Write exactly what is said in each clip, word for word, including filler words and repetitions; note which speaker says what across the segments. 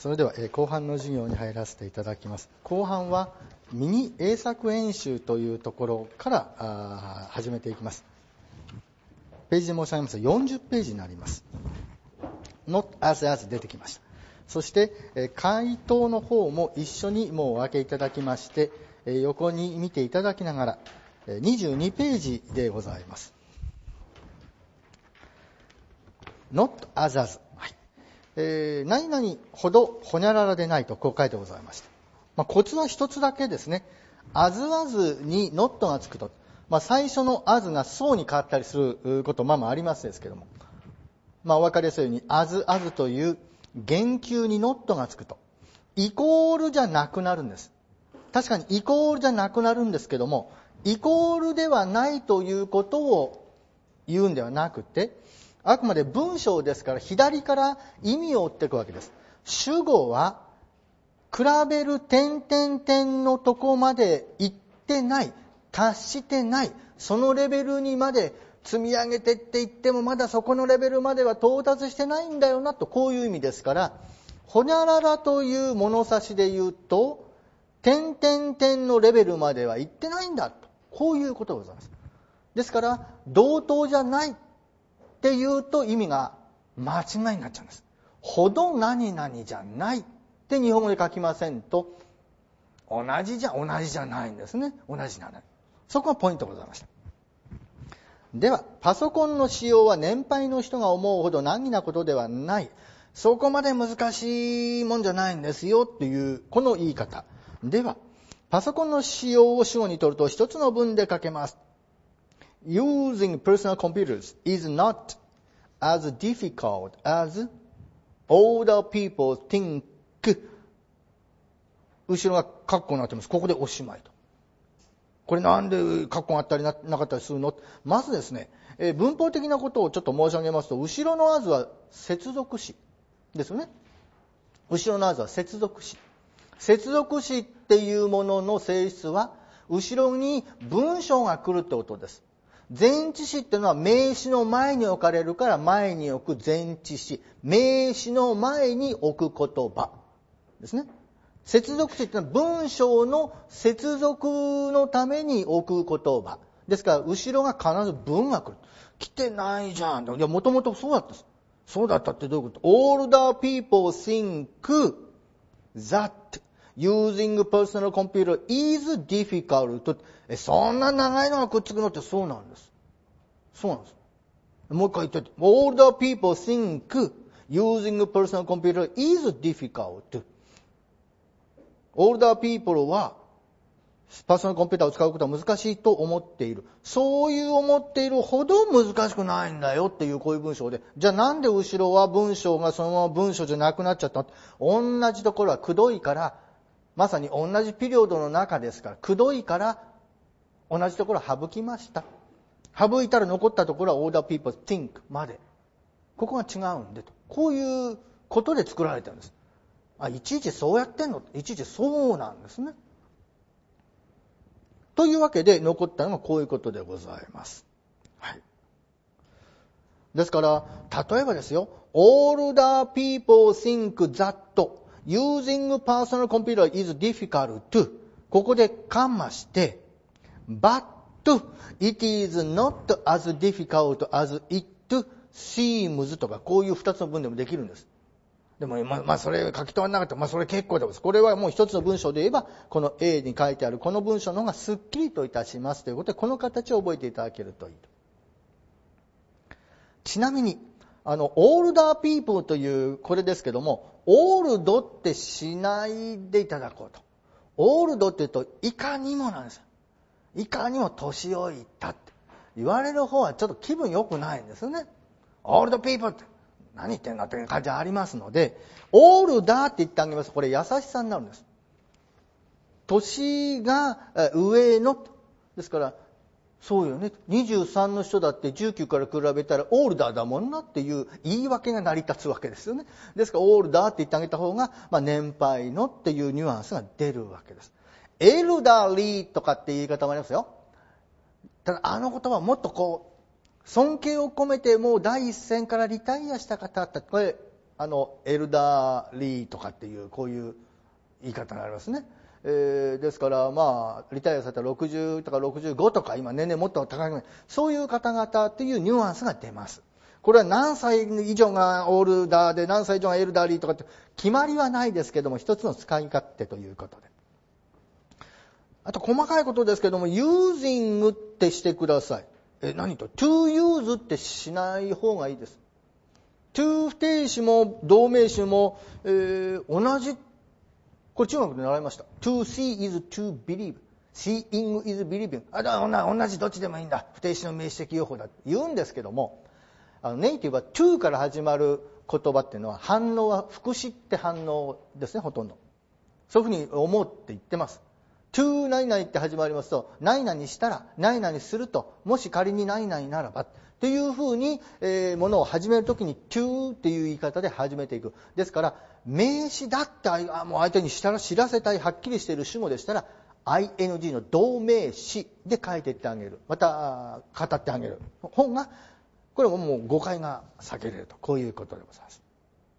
Speaker 1: それでは、えー、後半の授業に入らせていただきます。後半はミニ英作演習というところからあ始めていきます。ページで申し上げますとよんじゅっページになります。 Not as as 出てきました。そして、えー、回答の方も一緒にもうお分けいただきまして、えー、横に見ていただきながら、えー、にじゅうにページでございます。 Not as as、はいえー、何々ほどほにゃららでないとこう書いてございました。まあ、コツは一つだけですね。as as に not がつくと、まあ、最初の as がそうに変わったりすることまあまあありますですけども、まあ、お分かりやすいように as as という言及に not がつくとイコールじゃなくなるんです。確かにイコールじゃなくなるんですけども、イコールではないということを言うんではなくて、あくまで文章ですから左から意味を追っていくわけです。主語は比べる点々点のとこまで行ってない、達してない、そのレベルにまで積み上げてって言ってもまだそこのレベルまでは到達してないんだよなと、こういう意味ですから、ほにゃららという物差しで言うと点々点のレベルまでは行ってないんだと、こういうことでございます。ですから同等じゃないって言うと意味が間違いになっちゃうんです。ほど何々じゃないって日本語で書きませんと、同じじゃ同じじゃないんですね。同じじゃない。そこがポイントでございました。ではパソコンの使用は年配の人が思うほど難儀なことではない、そこまで難しいもんじゃないんですよっていうこの言い方では、パソコンの使用を主語にとると一つの文で書けます。Using personal computers is not as difficult as older people think。 後ろがカッコになってます。ここでおしまいと。これなんでカッコがあったり な, なかったりするの？まずですね、えー、文法的なことをちょっと申し上げますと、後ろの as は接続詞ですよね。後ろの as は接続詞。接続詞っていうものの性質は後ろに文章が来るってことです。前置詞っていうのは名詞の前に置かれるから前に置く前置詞、名詞の前に置く言葉ですね。接続詞っていうのは文章の接続のために置く言葉ですから、後ろが必ず文が来る。来てないじゃん。いや、もともとそうだったです。そうだったってどういうこと？ Older people think that using personal computer is difficult。 え、そんな長いのがくっつくのってそうなんです。そうなんです。もう一回言ってて。Older people think using personal computer is difficult。 Older people はパーソナルコンピューターを使うことは難しいと思っている。そういう思っているほど難しくないんだよっていうこういう文章で、じゃあなんで後ろは文章がそのまま文章じゃなくなっちゃった？同じところはくどいから、まさに同じピリオドの中ですから、くどいから同じところは省きました。省いたら残ったところは older people think まで。ここが違うんでと。こういうことで作られてるんです。あ、いちいちそうやってんの？いちいちそうなんですね。というわけで残ったのがこういうことでございます。はい。ですから、例えばですよ、older people think that using personal computer is difficult。ここでカンマして、but it is not as difficult as it seems とか、こういう二つの文でもできるんです。でも、まあ、まあ、それ書き留まらなかったら、まあ、それ結構です。これはもう一つの文章で言えば、この A に書いてあるこの文章の方がスッキリといたしますということで、この形を覚えていただけるといいと。ちなみに、あの、older people というこれですけども、old ってしないでいただこうと。old って言うと、いかにもなんですよ。いかにも年老いたって言われる方はちょっと気分良くないんですよね。old people って。何言ってんだっていう感じありますので、オールダーって言ってあげますと、これ優しさになるんです。年が上のですから、そうよね、にじゅうさんの人だってじゅうきゅうから比べたらオールダーだもんなっていう言い訳が成り立つわけですよね。ですからオールダーって言ってあげた方が、まあ、年配のっていうニュアンスが出るわけです。エルダーリーとかって言い方もありますよ。ただあの言葉はもっとこう尊敬を込めて、もう第一線からリタイアした方って、これあのエルダーリーとかっていうこういう言い方がありますね。えー、ですからまあリタイアされたろくじゅうとかろくじゅうごとか今年齢もっと高いそういう方々っていうニュアンスが出ます。これは何歳以上がオールダーで何歳以上がエルダーリーとかって決まりはないですけども一つの使い勝手ということで。あと細かいことですけども using ってしてください。え何と to use ってしない方がいいです。to 不定詞も動名詞も、えー、同じこれ中学で習いました。to see is to believe seeing is believing あだ同じどっちでもいいんだ不定詞の名詞的用法だって言うんですけどもあのネイティブは to から始まる言葉っていうのは反応は副詞って反応ですねほとんどそういうふうに思うって言ってます。to 何々って始まりますと何々したら何々するともし仮に何々ならばっていうふうに、えー、ものを始めるときに to っていう言い方で始めていく。ですから名詞だってあもう相手にしたら知らせたいはっきりしている主語でしたら アイエヌジー の動名詞で書いていってあげるまた語ってあげる方がこれももう誤解が避けれるとこういうことでございます。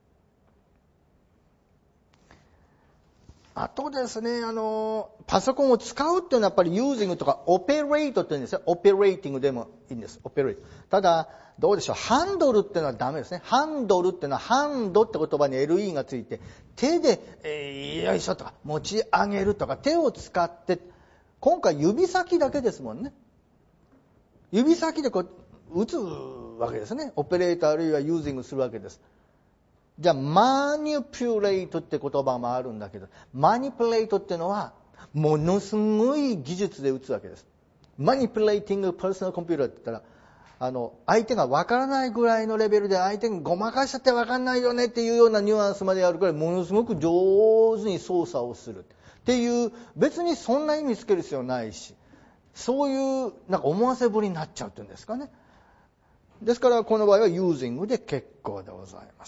Speaker 1: あとですね、あの、パソコンを使うっていうのはやっぱり using とか operate って言うんですよ。operating でもいいんです。operate。ただ、どうでしょう。ハンドルっていうのはダメですね。ハンドルっていうのはハンドって言葉に エルイー がついて、手で、えー、よいしょとか持ち上げるとか手を使って、今回指先だけですもんね。指先でこう打つわけですね。オペレーターあるいは using するわけです。じゃあ、マニピュレートって言葉もあるんだけど、マニピュレートっていうのは、ものすごい技術で打つわけです。マニピュレーティングパーソナルコンピューターって言ったら、あの、相手がわからないぐらいのレベルで相手にごまかしちゃってわかんないよねっていうようなニュアンスまでやるくらい、ものすごく上手に操作をする。っていう、別にそんな意味つける必要ないし、そういう、なんか思わせぶりになっちゃうっていうんですかね。ですから、この場合は using で結構でございます。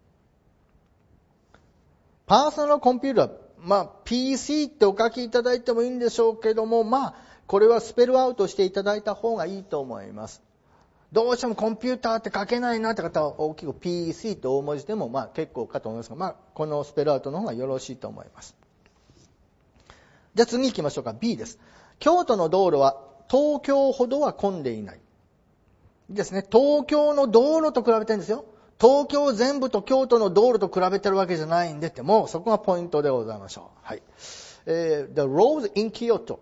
Speaker 1: パーソナルコンピューター、まあ ピーシー ってお書きいただいてもいいんでしょうけども、まあこれはスペルアウトしていただいた方がいいと思います。どうしてもコンピューターって書けないなって方は大きく ピーシー と大文字でもまあ結構かと思いますが、まあこのスペルアウトの方がよろしいと思います。じゃあ次行きましょうか。 B です。京都の道路は東京ほどは混んでいない。いいですね。東京の道路と比べてるんですよ。東京全部と京都の道路と比べてるわけじゃないんでって、もうそこがポイントでございましょう。はい。えー、The roads in Kyoto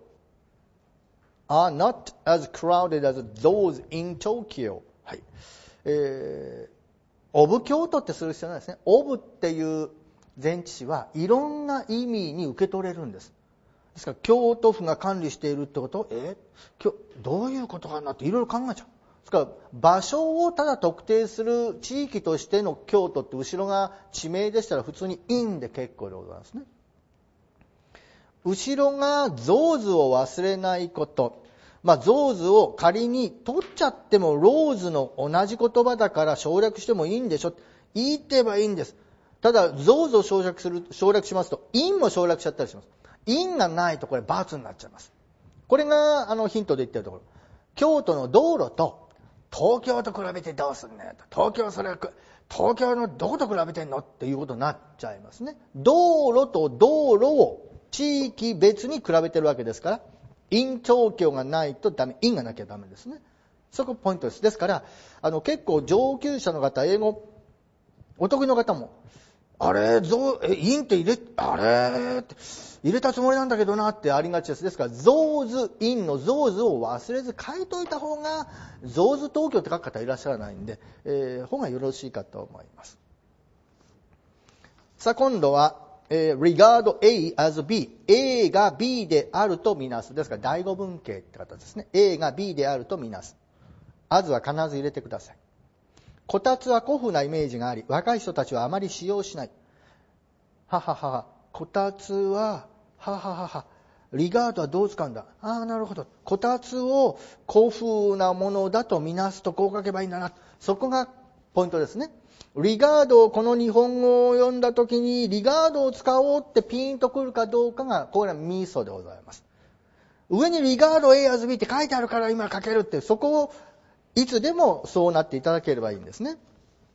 Speaker 1: are not as crowded as those in Tokyo. はい。えー、オブ京都ってする必要ないですね。オブっていう前置詞はいろんな意味に受け取れるんです。ですから京都府が管理しているってことえー、どういうことかなっていろいろ考えちゃう。ですから場所をただ特定する地域としての京都って後ろが地名でしたら普通に in で結構でございますね。後ろがゾーズを忘れないこと。まあゾーズを仮に取っちゃってもローズの同じ言葉だから省略してもいいんでしょ。言ってばいいんです。ただゾーズを省略する省略しますと in も省略しちゃったりします。in がないとこれ×になっちゃいます。これがあのヒントで言ってるところ。京都の道路と東京と比べてどうすんねんと。東京それは東京のどこと比べてんのっていうことになっちゃいますね。道路と道路を地域別に比べてるわけですから、in 東京がないとダメ、in がなきゃダメですね。そこポイントです。ですから、あの結構上級者の方、英語お得意の方も、あれ、ゾえ、インって入れ、あれって入れたつもりなんだけどなってありがちです。ですから、ゾーズ、インのゾーズを忘れず書いといた方が、ゾーズ東京って書く方いらっしゃらないんで、えー、方がよろしいかと思います。さあ、今度は、えー、regard A as B。A が B であるとみなす。ですから、第五文型って形ですね。A が B であるとみなす。as は必ず入れてください。こたつは古風なイメージがあり、若い人たちはあまり使用しない。はははは。こたつは、はははは。リガードはどう使うんだ。ああ、なるほど。こたつを古風なものだとみなすとこう書けばいいんだな。そこがポイントですね。リガードをこの日本語を読んだときに、リガードを使おうってピンとくるかどうかが、これはミソでございます。上にリガード A as B って書いてあるから今書けるって、そこをいつでもそうなっていただければいいんですね。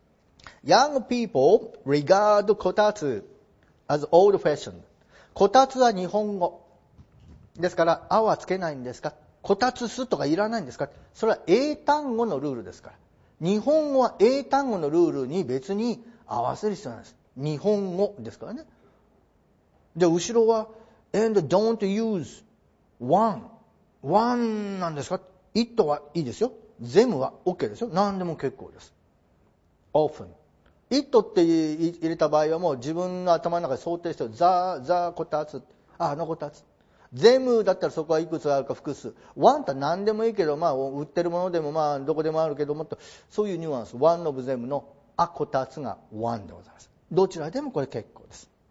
Speaker 1: Young people regard こたつ as old-fashioned. こたつは日本語。ですから、あはつけないんですか？こたつすとかいらないんですか？それは英単語のルールですから。日本語は英単語のルールに別に合わせる必要ないです。日本語ですからね。で、後ろは、and don't use one. one なんですか？ it はいいですよ。them は OK ですよ。何でも結構です。often。it って入れた場合はもう自分の頭の中で想定してる。ザ、ザ、こたつ。あ、あのこたつ。全だったらそこはいくつあるか複数。one って何でもいいけど、まあ、売ってるものでもまあ、どこでもあるけどもっと、そういうニュアンス。one of them のあ、こたつが one でございます。どちらでもこれ結構です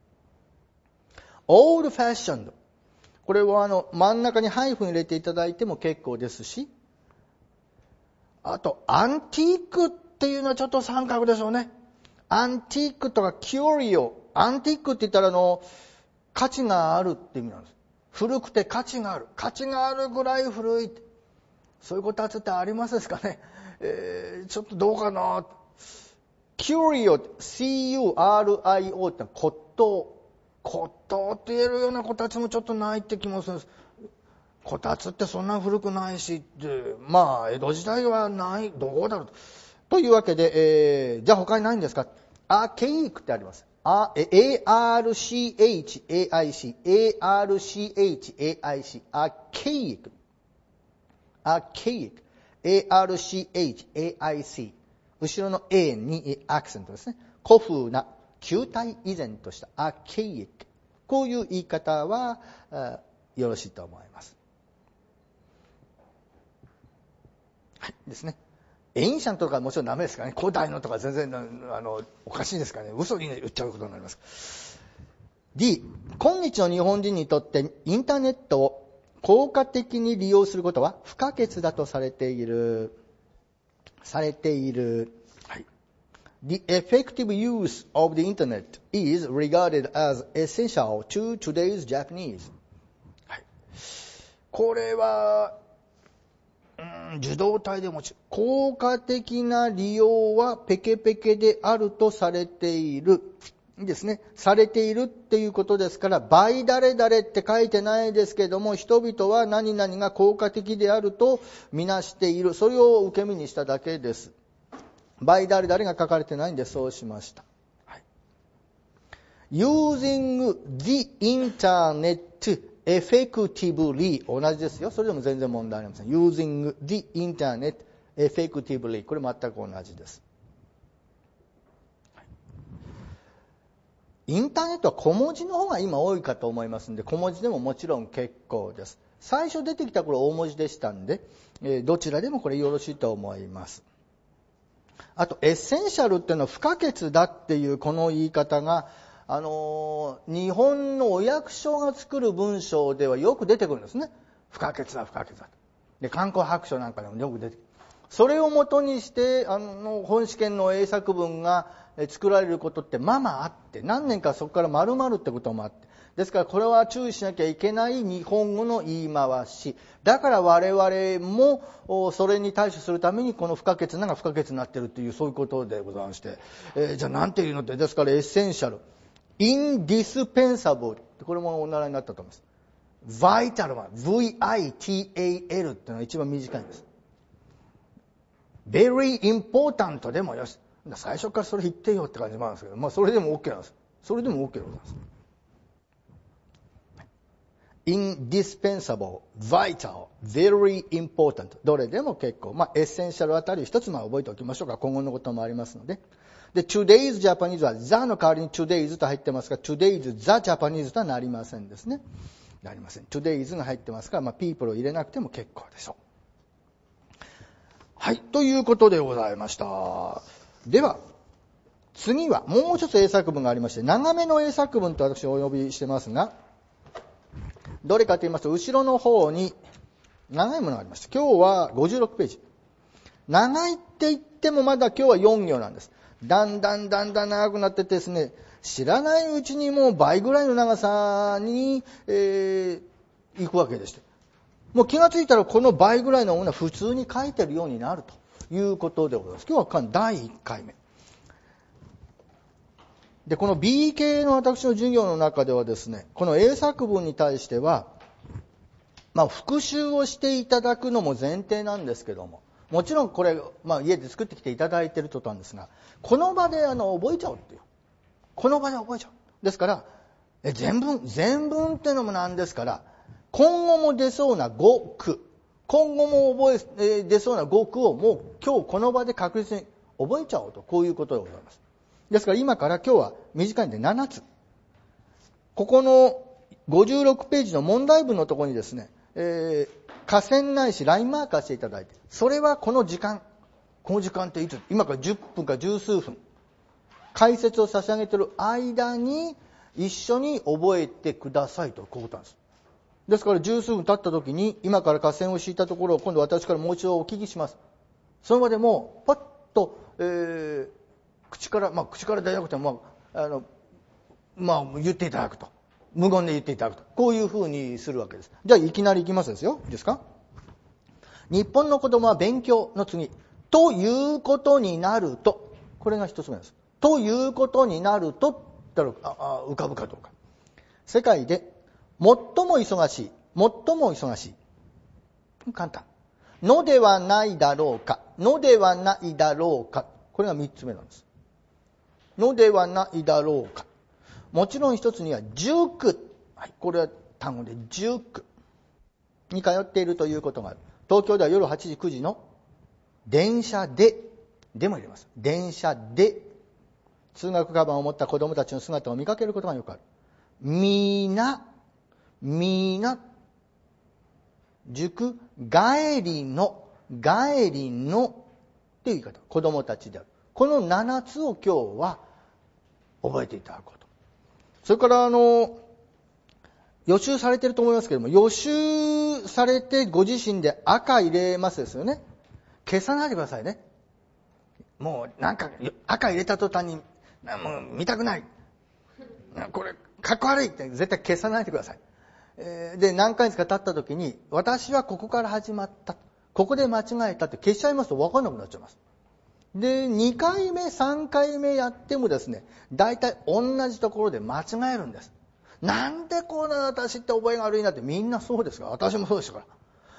Speaker 1: 。old fashioned。これはあの、真ん中にハイフン入れていただいても結構ですし、あと、アンティークっていうのはちょっと三角でしょうね。アンティークとかキュリオ。アンティークって言ったらあの、価値があるって意味なんです。古くて価値がある。価値があるぐらい古い。そういうこたつってありますですかね。えー、ちょっとどうかな。キュリオ、シーユーアールアイオー って骨董。骨董って言えるようなこたつもちょっとないって気もするんです。こたつってそんな古くないしって、まあ、江戸時代はない、どうだろうと。というわけで、えー、じゃあ他にないんですか？アーケイックってあります。あ、エーアールシーエイチエーアイシー、エーアールシーエイチエーアイシー、アーケイック。アーケイック。エーアールシーエイチエーアイシー。後ろの A にアクセントですね。古風な、旧体依然としたアーケイック。こういう言い方は、よろしいと思います。はい。ですね。エインシャントとかもちろんダメですからね。古代のとか全然あのおかしいですからね。嘘に言っちゃうことになります。D、今日の日本人にとってインターネットを効果的に利用することは不可欠だとされている。されている。はい。The effective use of the internet is regarded as essential to today's Japanese. はい。これは、うん、受動体でもち効果的な利用はペケペケであるとされているですね。されているっていうことですから、倍誰々って書いてないですけども、人々は何々が効果的であるとみなしている。それを受け身にしただけです。倍誰々が書かれてないんでそうしました。はい、using the internet effectively 同じですよ。それでも全然問題ありません。using the internet effectively これ全く同じです。インターネットは小文字の方が今多いかと思いますので、小文字でももちろん結構です。最初出てきた頃大文字でしたんで、えー、どちらでもこれよろしいと思います。あとエッセンシャルっていうのは不可欠だっていうこの言い方があのー、日本のお役所が作る文章ではよく出てくるんですね。不可欠だ不可欠だ。で、観光白書なんかでもよく出てくる。それをもとにしてあの本試験の英作文が作られることってままあって、何年かそこから丸々ってこともあって、ですからこれは注意しなきゃいけない日本語の言い回し。だから我々もそれに対処するためにこの不可欠なが不可欠になっているというそういうことでございまして、えー、じゃあなんていうのって、ですからエッセンシャル、indispensable これもお習いになったと思います。vital は ブイアイティーエーエル っていうのが一番短いんです。very important でもよし。最初からそれ言ってよって感じもあるんですけど、まあそれでも OK なんです。それでも OK でございます。indispensable, vital, very important どれでも結構。まあエッセンシャルあたり一つまあ覚えておきましょうか。今後のこともありますので。で、today's Japanese は the の代わりに today's と入ってますが、today's the Japanese とはなりませんですね。なりません。today's が入ってますから、まあ people を入れなくても結構でしょう。はい、ということでございました。では、次はもう一つ英作文がありまして、長めの英作文と私お呼びしてますが、どれかと言いますと、後ろの方に長いものがありました。今日はごじゅうろくページ。長いって言ってもまだ今日はよん行なんです。だんだんだんだん長くなっててですね、知らないうちにもう倍ぐらいの長さに、えー、行くわけでして。もう気がついたらこの倍ぐらいのものは普通に書いてるようになるということでございます。今日はだいいっかいめ。 で、この ビー 系の私の授業の中ではですね、この英作文に対しては、まあ、復習をしていただくのも前提なんですけども、もちろんこれ、まあ、家で作ってきていただいているとなんですが、この場であの覚えちゃおうっていう。この場で覚えちゃう。ですから、え全文、全文っていうのもなんですから、今後も出そうな語句、今後も覚え、え出そうな語句をもう今日この場で確実に覚えちゃおうと、こういうことでございます。ですから今から今日は短いんでななつ。ここのごじゅうろくページの問題文のところにですね、えー、下線ないしラインマーカーしていただいて、それはこの時間、この時間っていつ、今からじゅっぷんか十数分、解説を差し上げている間に一緒に覚えてくださいと、こういうことなんです。ですから十数分経った時に、今から下線を敷いたところを今度私からもう一度お聞きします。その場でもうパッと、えー、口から、まあ口からでなくても、まあ、あの、まあ言っていただくと。無言で言っていただくと。こういうふうにするわけです。じゃあいきなりいきますですよ。いいですか？日本の子供は勉強の次、ということになると、これが一つ目です。ということになると、って言ったらああ浮かぶかどうか。世界で最も忙しい、最も忙しい。簡単。のではないだろうか、のではないだろうか。これが三つ目なんです。のではないだろうか。もちろん一つには塾、はい、これは単語で塾に通っているということがある。東京では夜はちじくじの電車ででも入れます。電車で通学カバンを持った子供たちの姿を見かけることがよくある。みなみな塾帰りの帰りのっていう言い方、子供たちである。このななつを今日は覚えていただこうと。それからあの予習されていると思いますけれども、予習されてご自身で赤入れますですよね。消さないでくださいね。もうなんか赤入れた途端にもう見たくない、これかっこ悪いって絶対消さないでください。えー、で何回か経った時に、私はここから始まった、ここで間違えたって消しちゃいますと分かんなくなっちゃいます。でにかいめさんかいめやってもですね、大体同じところで間違えるんです。なんでこうな私って覚えが悪いなって、みんなそうですが、私もそうでしたから、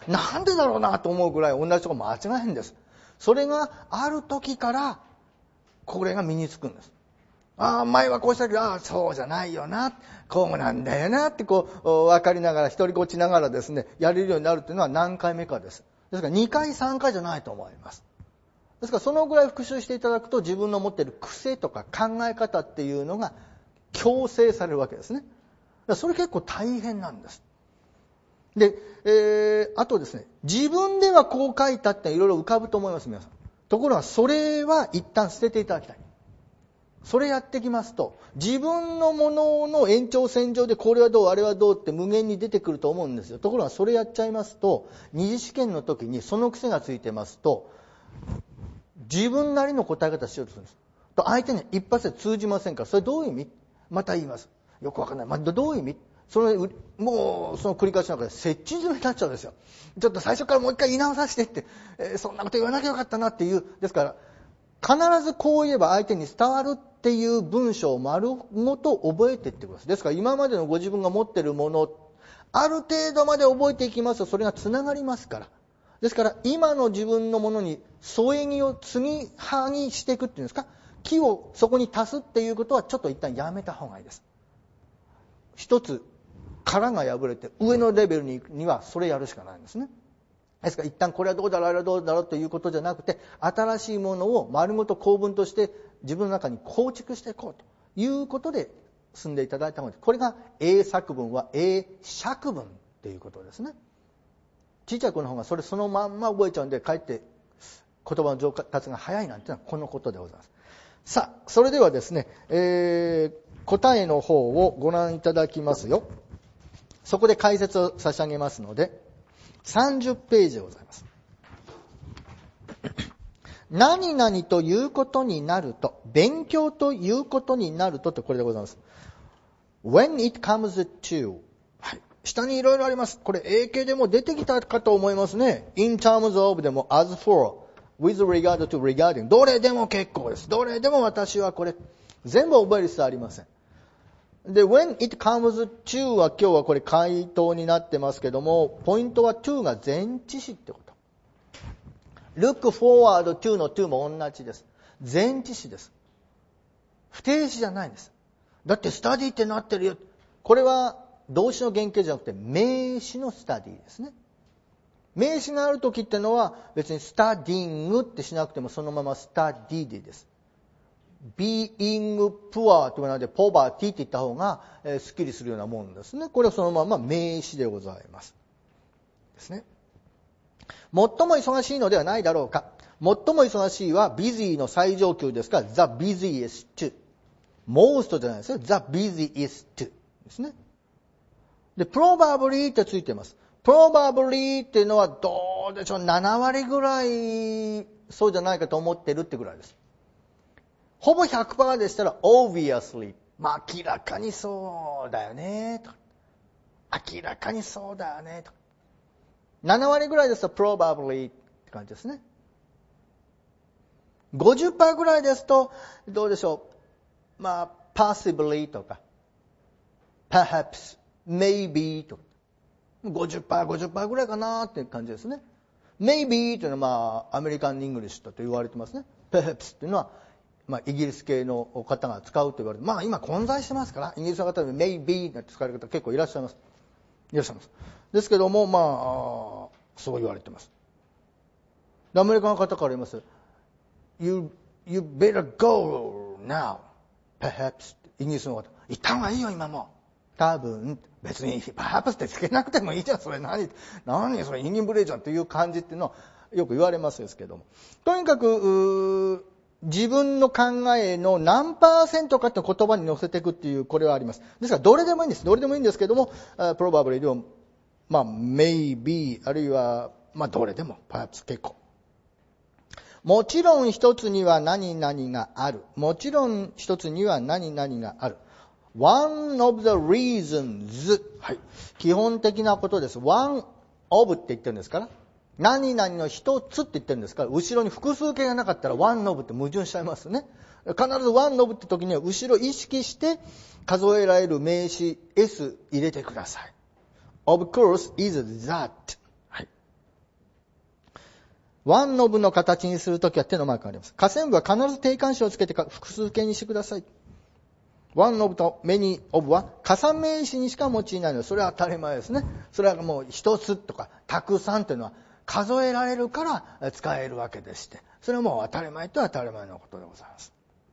Speaker 1: なんでだろうなと思うぐらい同じところ間違えるんです。それがある時からこれが身につくんです。ああ前はこうしたけど、ああそうじゃないよな、こうなんだよなってこう分かりながら、独りごちながらですね、やれるようになるっていうのは何回目かです。ですからにかいさんかいじゃないと思います。ですからそのぐらい復習していただくと、自分の持っている癖とか考え方っていうのが強制されるわけですね。それ結構大変なんです。で、えー、あとですね、自分ではこう書いたっていろいろ浮かぶと思います、皆さん。ところがそれは一旦捨てていただきたい。それやってきますと、自分のものの延長線上でこれはどうあれはどうって無限に出てくると思うんですよ。ところがそれやっちゃいますと、二次試験の時にその癖がついてますと、自分なりの答え方しようとするんです。と相手に一発で通じませんから、それどういう意味？また言います。よくわかんない。まあ、どういう意味？それもうその繰り返しの中で接近詰めになっちゃうんですよ。ちょっと最初からもう一回言い直させてって、えー、そんなこと言わなきゃよかったなっていう。ですから必ずこう言えば相手に伝わるっていう文章を丸ごと覚えていってください。ですから今までのご自分が持っているもの、ある程度まで覚えていきますと、それがつながりますから。ですから今の自分のものに添え木を継ぎはぎしていくっていうんですか、木をそこに足すっていうことはちょっと一旦やめた方がいいです。一つ殻が破れて上のレベルに行くにはそれやるしかないんですね。ですから一旦これはどうだろうあれはどうだろうということじゃなくて、新しいものを丸ごと構文として自分の中に構築していこうということで進んでいただいたので、これが英作文は英釈文っていうことですね。小さい子の方がそれそのまんま覚えちゃうんで、かえって言葉の上達が早いなんてのはこのことでございます。さあ、それではですね、えー、答えの方をご覧いただきますよ。そこで解説を差し上げますので、さんじゅっページでございます。何々ということになると、勉強ということになるとってこれでございます。When it comes to、はい、下にいろいろあります。これ英形でも出てきたかと思いますね。in terms of でも as for、with regard to regarding、どれでも結構です。どれでも私はこれ全部覚える必要ありません。で、when it comes to は今日はこれ回答になってますけども、ポイントは to が前置詞ってこと。look forward to の to も同じです。前置詞です。不定詞じゃないんです。だってスタディってなってるよ。これは動詞の原型じゃなくて名詞のスタディですね。名詞があるときってのは別にスタディングってしなくてもそのままスタディでです。being poor というので poverty って言った方が、えー、スッキリするようなもんですね。これはそのまま名詞でございます。ですね。最も忙しいのではないだろうか。最も忙しいは busy の最上級ですから the busiest。most じゃないですよ。the busiest ですね。で、probably ってついてます。probably っていうのはどうでしょう。なな割ぐらいそうじゃないかと思ってるってぐらいです。ほぼ ひゃくパーセント でしたら obviously。まあ明らかにそうだよね。と明らかにそうだよね。となな割ぐらいですと probably って感じですね。ごじゅっパーセント ぐらいですとどうでしょう。まあ possibly とか perhaps maybe とか ごじゅっパーセント、ごじゅっパーセント ぐらいかなっていう感じですね。maybe というのはまあアメリカン・イングリッシュだと言われてますね。perhaps というのはまあイギリス系の方が使うと言われて、まあ今混在してますから、イギリスの方で maybe なんて使われる方結構いらっしゃいます。いらっしゃいます。ですけども、まあそう言われてます。アメリカの方から言います。You, you better go now, perhaps イギリスの方。行った方がいいよ今も。多分、別に perhaps ってつけなくてもいいじゃん。それ何、何それインギンブレージャーっていう感じっていうのはよく言われますですけども。とにかく、自分の考えの何パーセントかって言葉に乗せていくっていう、これはあります。ですから、どれでもいいんです。どれでもいいんですけども、probably でも、まあ、maybe、あるいは、まあ、どれでも、perhaps 結構。もちろん一つには何々がある。もちろん一つには何々がある。one of the reasons、はい、基本的なことです。one of って言ってるんですから、何々の一つって言ってるんですから、後ろに複数形がなかったら one of って矛盾しちゃいますね。必ず one of って時には後ろ意識して数えられる名詞 S 入れてください。Of course is that。はい。one of の形にするときは手のマークがあります。下線部は必ず定冠詞をつけて複数形にしてください。one of と many of は重名詞にしか用いないので、それは当たり前ですね。それはもう一つとかたくさんというのは数えられるから使えるわけでして、それはもう当たり前とは当たり前のことでございます。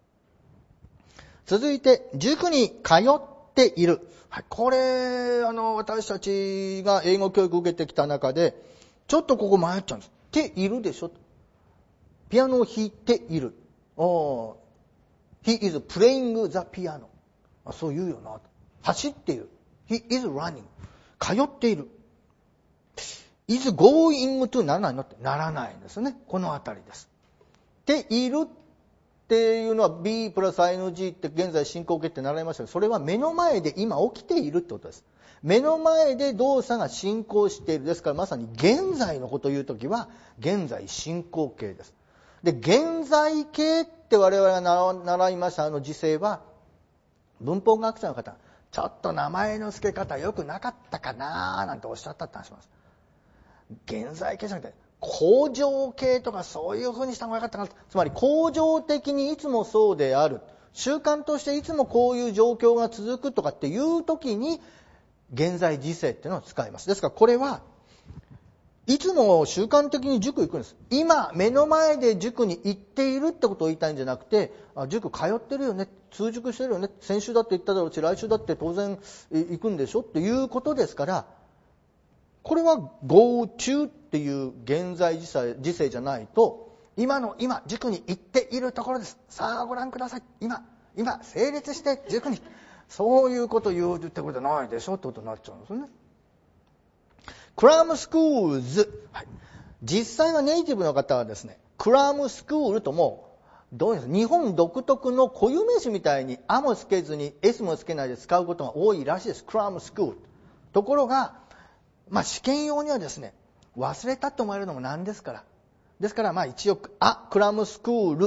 Speaker 1: 続いて、塾に通っている。はい、これ、あの、私たちが英語教育を受けてきた中で、ちょっとここ迷っちゃうんです。ているでしょ。ピアノを弾いている。お He is playing the piano。あ、そう言うよな。走っている。He is running。通っている。is going to ならないのってならないんですね。このあたりです。ているっていうのは be プラス ing って現在進行形って習いましたけど、それは目の前で今起きているってことです。目の前で動作が進行している。ですからまさに現在のことを言うときは現在進行形です。で、現在形って我々が習いましたあの時世は文法学者の方、ちょっと名前の付け方良くなかったかななんておっしゃったって話します。現在形じゃなくて恒常形とかそういう風にした方が良かったかな。つまり恒常的にいつもそうである。習慣としていつもこういう状況が続くとかっていう時に現在時制っていうのを使います。ですからこれはいつも習慣的に塾行くんです。今目の前で塾に行っているってことを言いたいんじゃなくて、あ、塾通ってるよね、通塾してるよね、先週だって言っただろうし来週だって当然行くんでしょっていうことですから、これは go to っていう現在時制、時制じゃないと、今の今塾に行っているところです。さあご覧ください。今今成立して塾に、そういうことを言うってことじゃないでしょってことになっちゃうんですよね。クラムスクールズ、はい、実際はネイティブの方はですね、クラムスクールともどうです日本独特の固有名詞みたいにあもつけずに S もつけないで使うことが多いらしいです。クラムスクール。ところが、まあ試験用にはですね、忘れたと思えるのもなんですから。ですからまあ一応あクラムスクール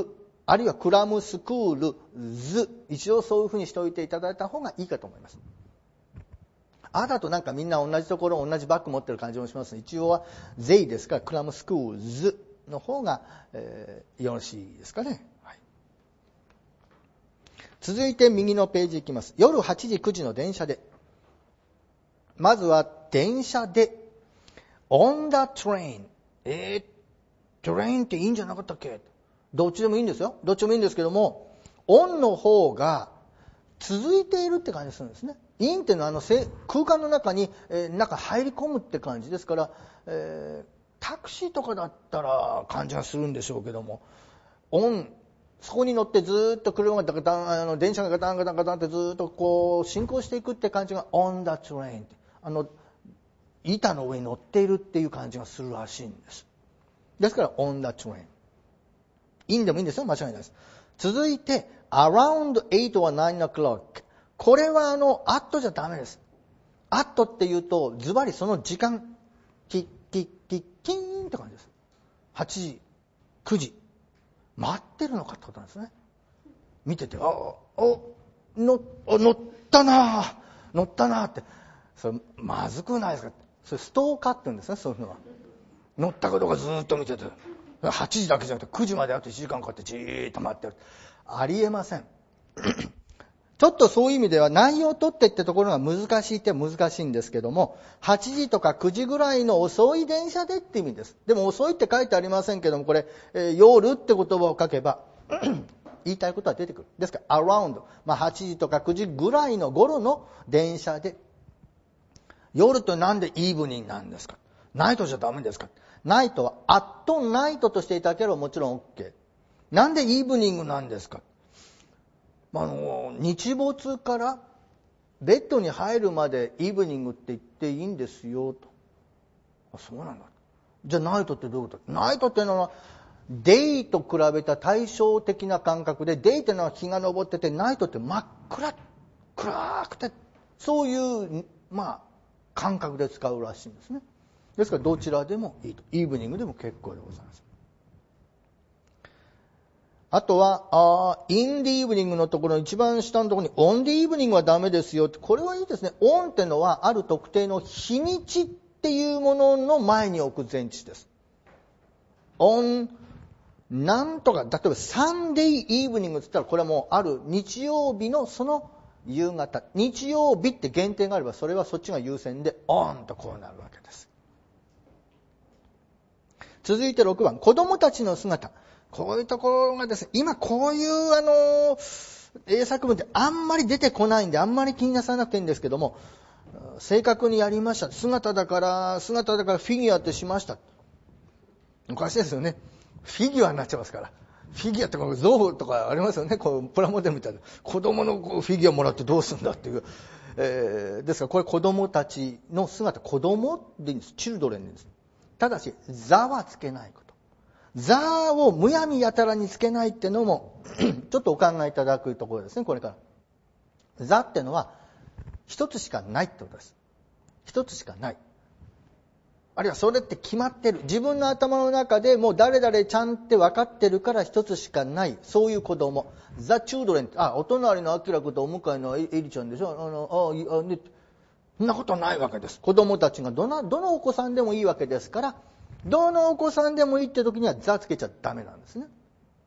Speaker 1: あるいはクラムスクールズ、一応そういうふうにしておいていただいた方がいいかと思います。あだとなんかみんな同じところ同じバッグ持ってる感じもします。一応はゼイですからクラムスクールズの方が、えー、よろしいですかね。はい、続いて右のページいきます。夜はちじくじの電車で。まずは電車で on the train。 えー、トレインっていいんじゃなかったっけ？どっちでもいいんですよ。どっちでもいいんですけども、on の方が続いているって感じするんですね。in っていうのはあの空間の中に、えー、中入り込むって感じですから、えー、タクシーとかだったら感じがするんでしょうけども、on、そこに乗ってずっと車がガタガタ、あの電車がガタンガタンガタンってずっとこう進行していくって感じが on the train って、あの板の上に乗っているっていう感じがするらしいんです。ですから on the train。 in でもいいんですよ、間違いないです。続いて around eight or nine o'clock。 これはあの at じゃダメです。at っていうとズバリその時間、キッキッキッキーンって感じです。はちじ、くじ、待ってるのかってことなんですね。見てて、あ、お、の、乗ったな乗ったなって、それまずくないですか？それストーカーって言うんですね、そういうのは。乗ったかどうかずっと見てて、はちじだけじゃなくてくじまであといちじかんかかってじーっと待ってる。ありえません。ちょっとそういう意味では内容を取ってってところが難しいって難しいんですけども、はちじとかくじぐらいの遅い電車でって意味です。でも遅いって書いてありませんけども、これ、えー、夜って言葉を書けば言いたいことは出てくる。ですから around、まあ、はちじとかくじぐらいの頃の電車で。夜となんでイーブニングなんですか？ナイトじゃダメですか？ナイトはアットナイトとしていただければもちろん OK。 なんでイーブニングなんですか？あの日没からベッドに入るまでイーブニングって言っていいんですよと。あ、そうなんだ。じゃあナイトってどういうこと？ナイトっていうのはデイと比べた対照的な感覚で、デイっていうのは日が昇ってて、ナイトって真っ暗、暗くて、そういうまあ感覚で使うらしいんですね。ですからどちらでもいいと。イーブニングでも結構でございます。あとは、あ in the evening のところの一番下のところに on the evening はダメですよって。これはいいですね。on ってのはある特定の日にちっていうものの前に置く前置詞です。on なんとか、例えばサンデーイーブニングって言ったら、これはもうある日曜日のその夕方。日曜日って限定があれば、それはそっちが優先で on とこうなるわけです。続いてろくばん、子供たちの姿。こういうところがですね、今こういうあの英作文ってあんまり出てこないんで、あんまり気になさなくていいんですけども、正確にやりました。姿だから、姿だからフィギュアってしました。おかしいですよね。フィギュアになっちゃいますから。フィギュアってこう像とかありますよね。こうプラモデルみたいな。子供のこうフィギュアもらってどうするんだっていう。えー、ですからこれ子供たちの姿、子供でいいんです。チルドレンです。ただし、座はつけないこと。座をむやみやたらにつけないっていうのもちょっとお考えいただくところですね。これから座っていうのは一つしかないってことです。一つしかない、あるいはそれって決まってる、自分の頭の中でもう誰々ちゃんって分かってるから一つしかない、そういう子供。ザ・チュードレン、あ、お隣のアキラ君とお迎えのエリちゃんでしょ、あのああね、そんなことないわけです。子供たちがどの、どのお子さんでもいいわけですから、どのお子さんでもいいって時にはザつけちゃダメなんですね。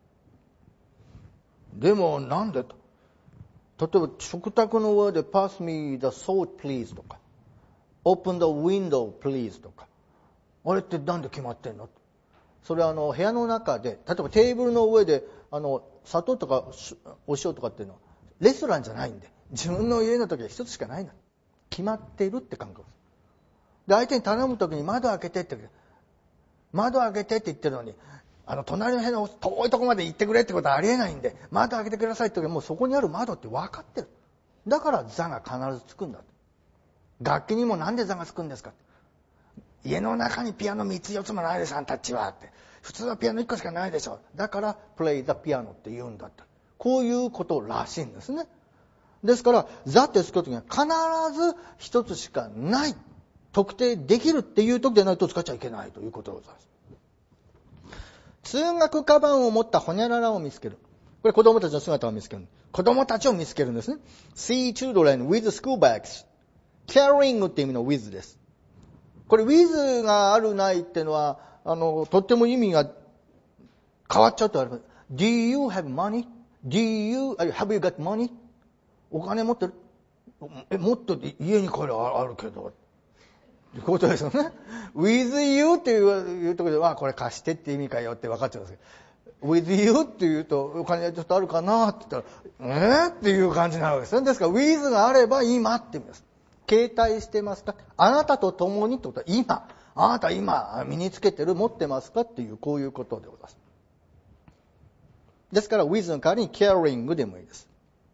Speaker 1: でもなんでと、例えば食卓の上で Pass me the salt please とか Open the window please とか、あれってなんで決まってんの？それはあの部屋の中で、例えばテーブルの上であの砂糖とかお塩とかっていうのはレストランじゃないんで、自分の家の時は一つしかないんだ、決まっているって感覚です。で、相手に頼む時に窓開けてって窓開けてって言ってるのに、あの隣の部屋の遠いところまで行ってくれってことはありえないんで、窓開けてくださいって時はもうそこにある窓って分かってる。だから座が必ずつくんだ。楽器にもなんで座がつくんですか？家の中にピアノみっつよっつもないでしょあんたっちはって。普通はピアノいっこしかないでしょ。だからプレイザピアノって言うんだって。こういうことらしいんですね。ですから座ってつく時には必ず一つしかない、特定できるっていう時でないと使っちゃいけないということでございます。通学カバンを持ったホニャララを見つける。 これ子供たちの姿を見つける。子供たちを見つけるんですね。see children with school bags. carrying って意味の with です。これ with があるないっていうのは、あの、とっても意味が変わっちゃうとある。Do you have money? Do you, have you got money? お金持ってる？え、もっと家に帰るあるけど。ってことですよね。with you っていう、いうところで、はこれ貸してって意味かよって分かっちゃうんですけど。with you って言うと、お金ちょっとあるかなって言ったら、えー、っていう感じになるわけですね。ですから、with があれば今って意味です。携帯してますか？あなたと共にってことは今。あなた今身につけてる持ってますかっていう、こういうことでございます。ですから、with の代わりに carrying でもいいです。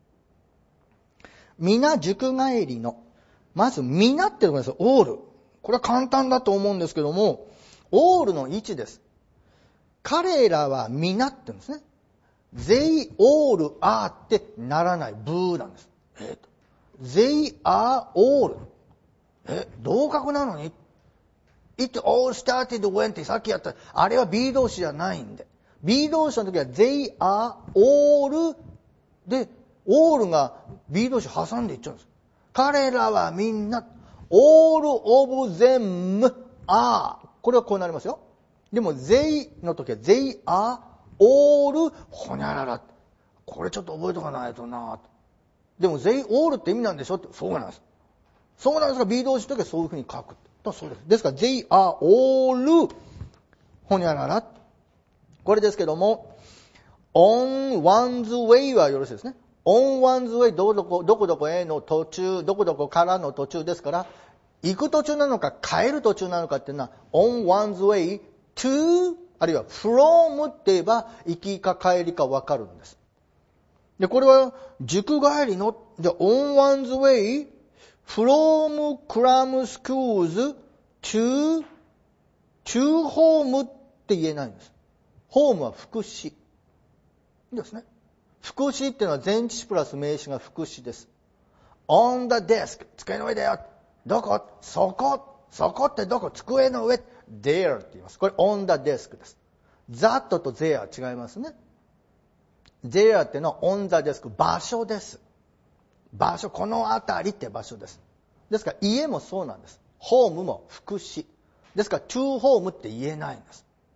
Speaker 1: 皆塾帰りの。まず、皆ってところですよ。オール。これは簡単だと思うんですけども、オールの位置です。彼らは皆って言うんですね。they all are ってならない。ブーなんです。えっと、they are all。え、同格なのに it all started when ってさっきやった、あれは B 動詞じゃないんで。B 動詞の時は they are all で、all が B 動詞挟んでいっちゃうんです。彼らはみんな、all of them are。これはこうなりますよ。でも they の時は they are all ほにゃらら。これちょっと覚えとかないとな。でも they all って意味なんでしょって。そうなんです。そうなんですが B 動詞の時はそういうふうに書く。とそうです。ですから they are all ほにゃらら。これですけども、on one's way はよろしいですね。on one's way どこどこ、どこどこへの途中、どこどこからの途中ですから、行く途中なのか帰る途中なのかっていうのは on one's way to あるいは from って言えば行きか帰りか分かるんです。で、これは塾帰りの、じゃ on one's way from cram schools to to home って言えないんです。ホームは副詞ですね。副詞っていうのは前置詞プラス名詞が副詞です。on the desk 机の上だよ。どこ？そこ。そこってどこ？机の上。there って言います。これ on the desk です。that と there 違いますね。there っていうのは on the desk 場所です。場所、この辺りって場所です。ですから家もそうなんです。ホームも副詞。ですから to home って言えないんです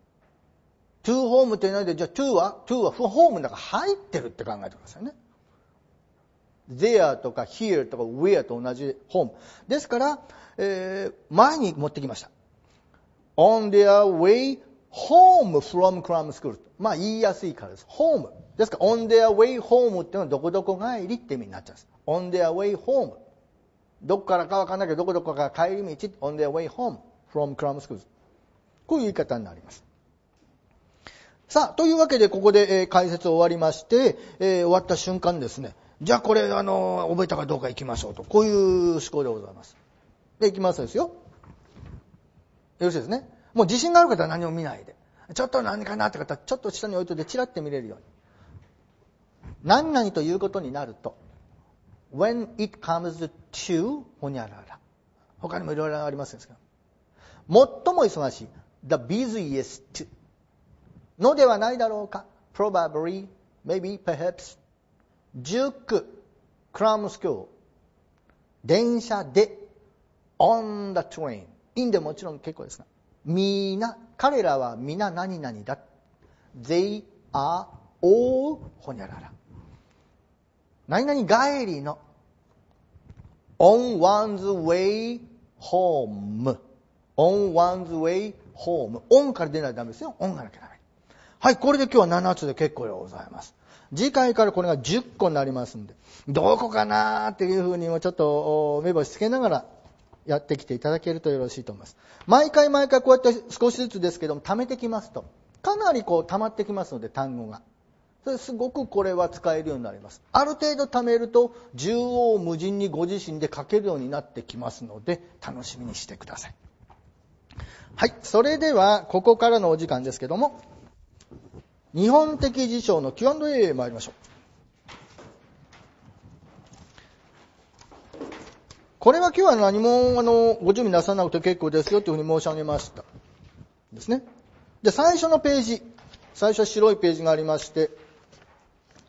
Speaker 1: 。to home って言えないで、じゃあ to は to はホームの中入ってるって考えてくださいね。there とか here とか where と同じホーム。ですから、えー、前に持ってきました。on their way home from cram school。まあ言いやすいからです。home。ですから on their way home っていうのはどこどこ帰りって意味になっちゃうんです。on their way home。どこからかわかんないけどどこどこから帰り道 on their way home from cram school。こういう言い方になります。さあ、というわけでここで、えー、解説終わりまして、えー、終わった瞬間ですね。じゃあこれ、あの、覚えたかどうか行きましょうと。こういう思考でございます。で、行きますですよ。よろしいですね。もう自信がある方は何も見ないで。ちょっと何かなって方は、ちょっと下に置いといて、チラって見れるように。何々ということになると、when it comes to ほにゃらら。他にもいろいろありますけど、最も忙しい、the busiest のではないだろうか。probably, maybe, perhaps. 塾、cram school。電車で、on the train。in でもちろん結構ですが。みな、彼らはみな何々だ。they are all ほにゃらら。何々帰りの on one's way home。on one's way home。on から出ないとダメですよ。on がなきゃダメ。はい、これで今日はななつで結構でございます。次回からこれがじゅっこになりますんで、どこかなーっていうふうにもちょっと目星つけながらやってきていただけるとよろしいと思います。毎回毎回こうやって少しずつですけども、貯めてきますと、かなりこう溜まってきますので、単語が。それすごくこれは使えるようになります。ある程度貯めると、縦横無尽にご自身で書けるようになってきますので、楽しみにしてください。はい、それではここからのお時間ですけども、日本的辞書の キューアンドエー へ参りましょう。これは今日は何もあのご準備なさなくて結構ですよというふうに申し上げましたですね。で、最初のページ、最初は白いページがありまして、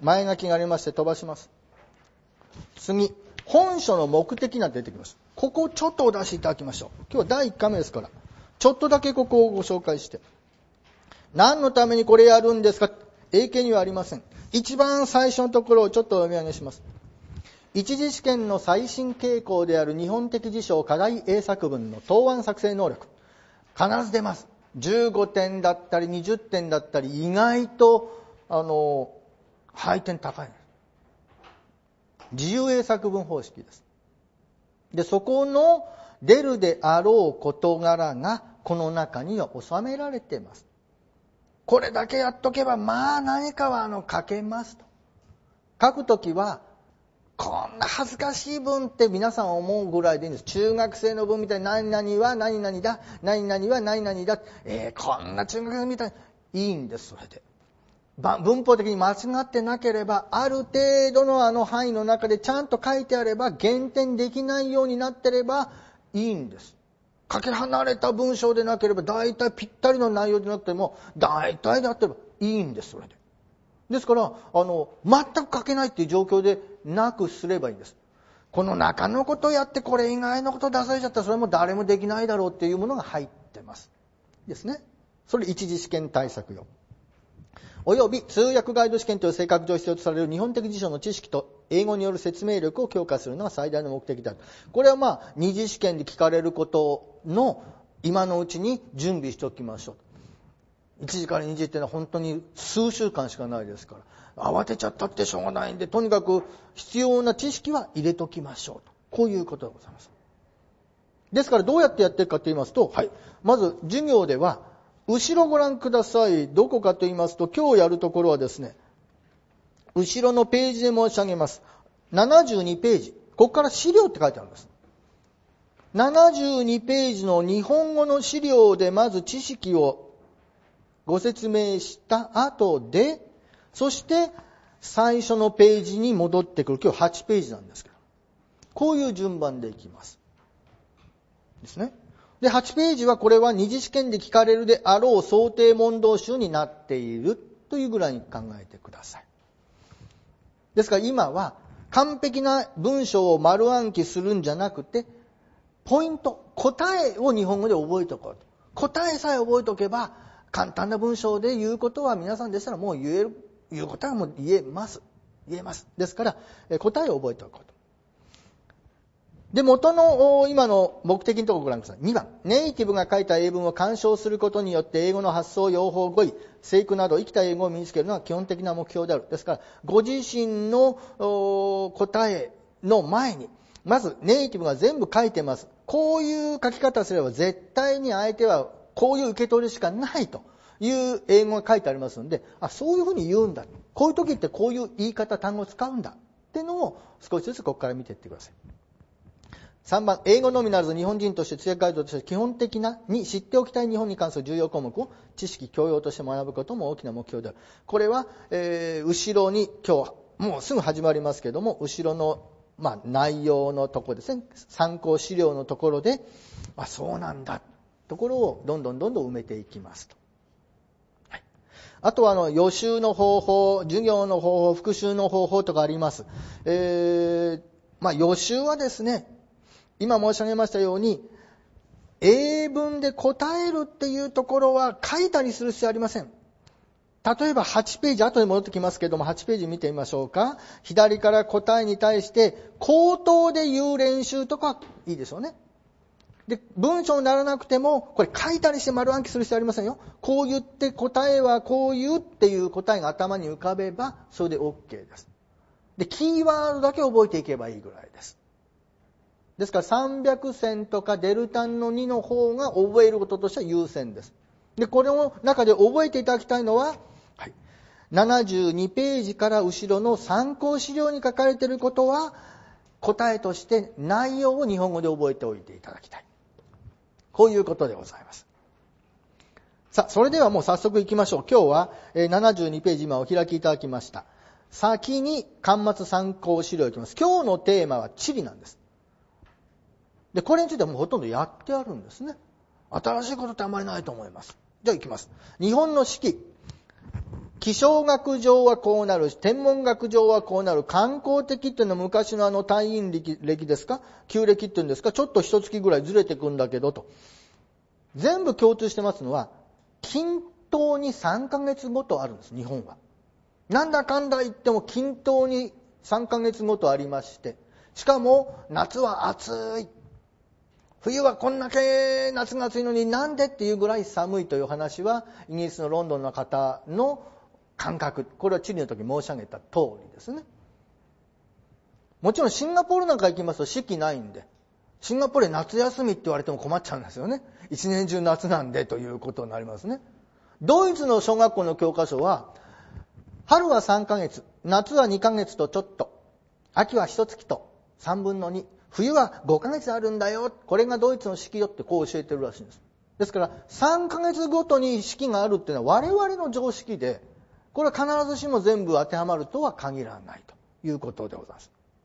Speaker 1: 前書きがありまして飛ばします。次、本書の目的が出てきます。ここをちょっとお出しいただきましょう。今日はだいいっかいめですから、ちょっとだけここをご紹介して。何のためにこれやるんですか？英検にはありません。一番最初のところをちょっと読み上げします。一次試験の最新傾向である日本的辞書課題英作文の答案作成能力。必ず出ます。じゅうごてんだったりにじゅってんだったり、意外と、あの、配点高いです。自由英作文方式です。で、そこの出るであろう事柄がこの中には収められています。これだけやっとけば、まあ何かはあの書けますと。書くときは、こんな恥ずかしい文って皆さん思うぐらいでいいんです。中学生の文みたいに何々は何々だ、何々は何々だ。えー、こんな中学生みたいにいいんです、それで。文法的に間違ってなければ、ある程度のあの範囲の中でちゃんと書いてあれば、減点できないようになってればいいんです。かけ離れた文章でなければ、大体ぴったりの内容でなくても、大体であってればいいんです、それで。ですから、あの、全く書けないっていう状況でなくすればいいんです。この中のことをやってこれ以外のことを出されちゃったらそれも誰もできないだろうっていうものが入ってます。ですね。それ一次試験対策用。および通訳ガイド試験という性格上必要とされる日本的辞書の知識と英語による説明力を強化するのが最大の目的である。これはまあ二次試験で聞かれることの今のうちに準備しておきましょう。一次から二次っていうのは本当に数週間しかないですから、慌てちゃったってしょうがないんで、とにかく必要な知識は入れときましょうと。こういうことでございます。ですからどうやってやっていくかと言いますと、はい。まず授業では、後ろご覧ください。どこかと言いますと、今日やるところはですね、後ろのページで申し上げます。ななじゅうにページ。ここから資料って書いてあるんです。ななじゅうにページの日本語の資料でまず知識をご説明した後で、そして最初のページに戻ってくる。今日はちページなんですけど。こういう順番でいきます。ですね。で、はちページはこれは二次試験で聞かれるであろう想定問答集になっているというぐらいに考えてください。ですから今は完璧な文章を丸暗記するんじゃなくて、ポイント、答えを日本語で覚えておこうと。答えさえ覚えておけば、簡単な文章で言うことは皆さんでしたらもう言える、言うことはもう言えます。言えます。ですから、答えを覚えておこうと。で、元の今の目的のところをご覧ください。にばん、ネイティブが書いた英文を鑑賞することによって英語の発想、用法、語彙、成句など生きた英語を身につけるのが基本的な目標である。ですから、ご自身の答えの前に、まずネイティブが全部書いてます。こういう書き方すれば絶対に相手はこういう受け取りしかないという英語が書いてありますので、あ、そういうふうに言うんだ。こういう時ってこういう言い方、単語を使うんだ。っていうのを少しずつここから見ていってください。さんばん、英語のみならず日本人として通訳ガイドとして基本的なに知っておきたい日本に関する重要項目を知識教養として学ぶことも大きな目標である。これは、えー、後ろに今日もうすぐ始まりますけども、後ろの、まあ、内容のところですね、参考資料のところで、あ、そうなんだところをどんどんどんどん埋めていきますと。はい、あとはあの予習の方法、授業の方法、復習の方法とかあります。えー、まあ予習はですね、今申し上げましたように、英文で答えるっていうところは書いたりする必要ありません。例えばはちページ、後で戻ってきますけども、はちページ見てみましょうか。左から答えに対して口頭で言う練習とかいいでしょうね。で、文章にならなくても、これ書いたりして丸暗記する必要ありませんよ。こう言って答えはこう言うっていう答えが頭に浮かべば、それで OK です。で、キーワードだけ覚えていけばいいぐらいです。ですからさんびゃくせんとかデルタンのにの方が覚えることとしては優先です。で、これの中で覚えていただきたいのは、はい、ななじゅうにページから後ろの参考資料に書かれていることは、答えとして内容を日本語で覚えておいていただきたい。こういうことでございます。さあ、それではもう早速行きましょう。今日はななじゅうにページ今お開きいただきました。先に巻末参考資料いきます。今日のテーマは地理なんです。で、これについてはもうほとんどやってあるんですね。新しいことってあんまりないと思います。じゃあ行きます。日本の四季。 気象学上はこうなる、天文学上はこうなる、観光的っていうのは昔のあの太陰暦暦ですか、旧暦っていうんですか、ちょっと一月ぐらいずれてくんだけどと。全部共通してますのは、均等にさんかげつごとあるんです、日本は。なんだかんだ言っても均等にさんかげつごとありまして、しかも夏は暑い。冬はこんだけ夏が暑いのになんでっていうぐらい寒いという話は、イギリスのロンドンの方の感覚、これは地理の時申し上げた通りですね。もちろんシンガポールなんか行きますと四季ないんで、シンガポールで夏休みって言われても困っちゃうんですよね。一年中夏なんでということになりますね。ドイツの小学校の教科書は、春はさんかげつ、夏はにかげつとちょっと、秋はいっかげつとさんぶんのに、冬はごかげつあるんだよ、これがドイツの四季よってこう教えてるらしいんです。ですからさんかげつごとに四季があるっていうのは我々の常識で、これは必ずしも全部当てはまるとは限らないということでございます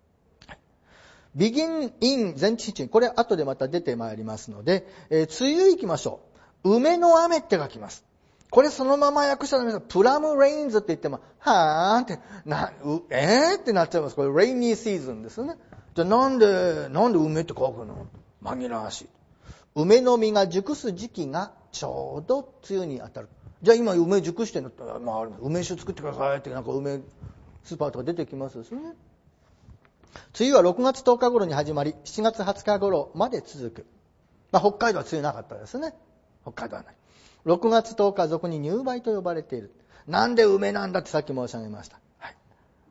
Speaker 1: 。begin in 前置詞、これ後でまた出てまいりますので、えー、梅雨行きましょう。梅の雨って書きます。これそのまま訳したら皆さん、プラムレインズって言っても、はーんって、な、う、えーってなっちゃいます。これレイニーシーズンですね。じゃあなんで、なんで梅って書くの？紛らわしい。梅の実が熟す時期がちょうど梅雨に当たる。じゃあ今梅熟してんのって、まあ、梅酒作ってくださいってなんか梅スーパーとか出てきますですね。梅雨はろくがつとおか頃に始まり、しちがつはつか頃まで続く。まあ、北海道は梅雨なかったですね。北海道はない。ろくがつとおか俗に入梅と呼ばれている。なんで梅なんだってさっき申し上げました。はい、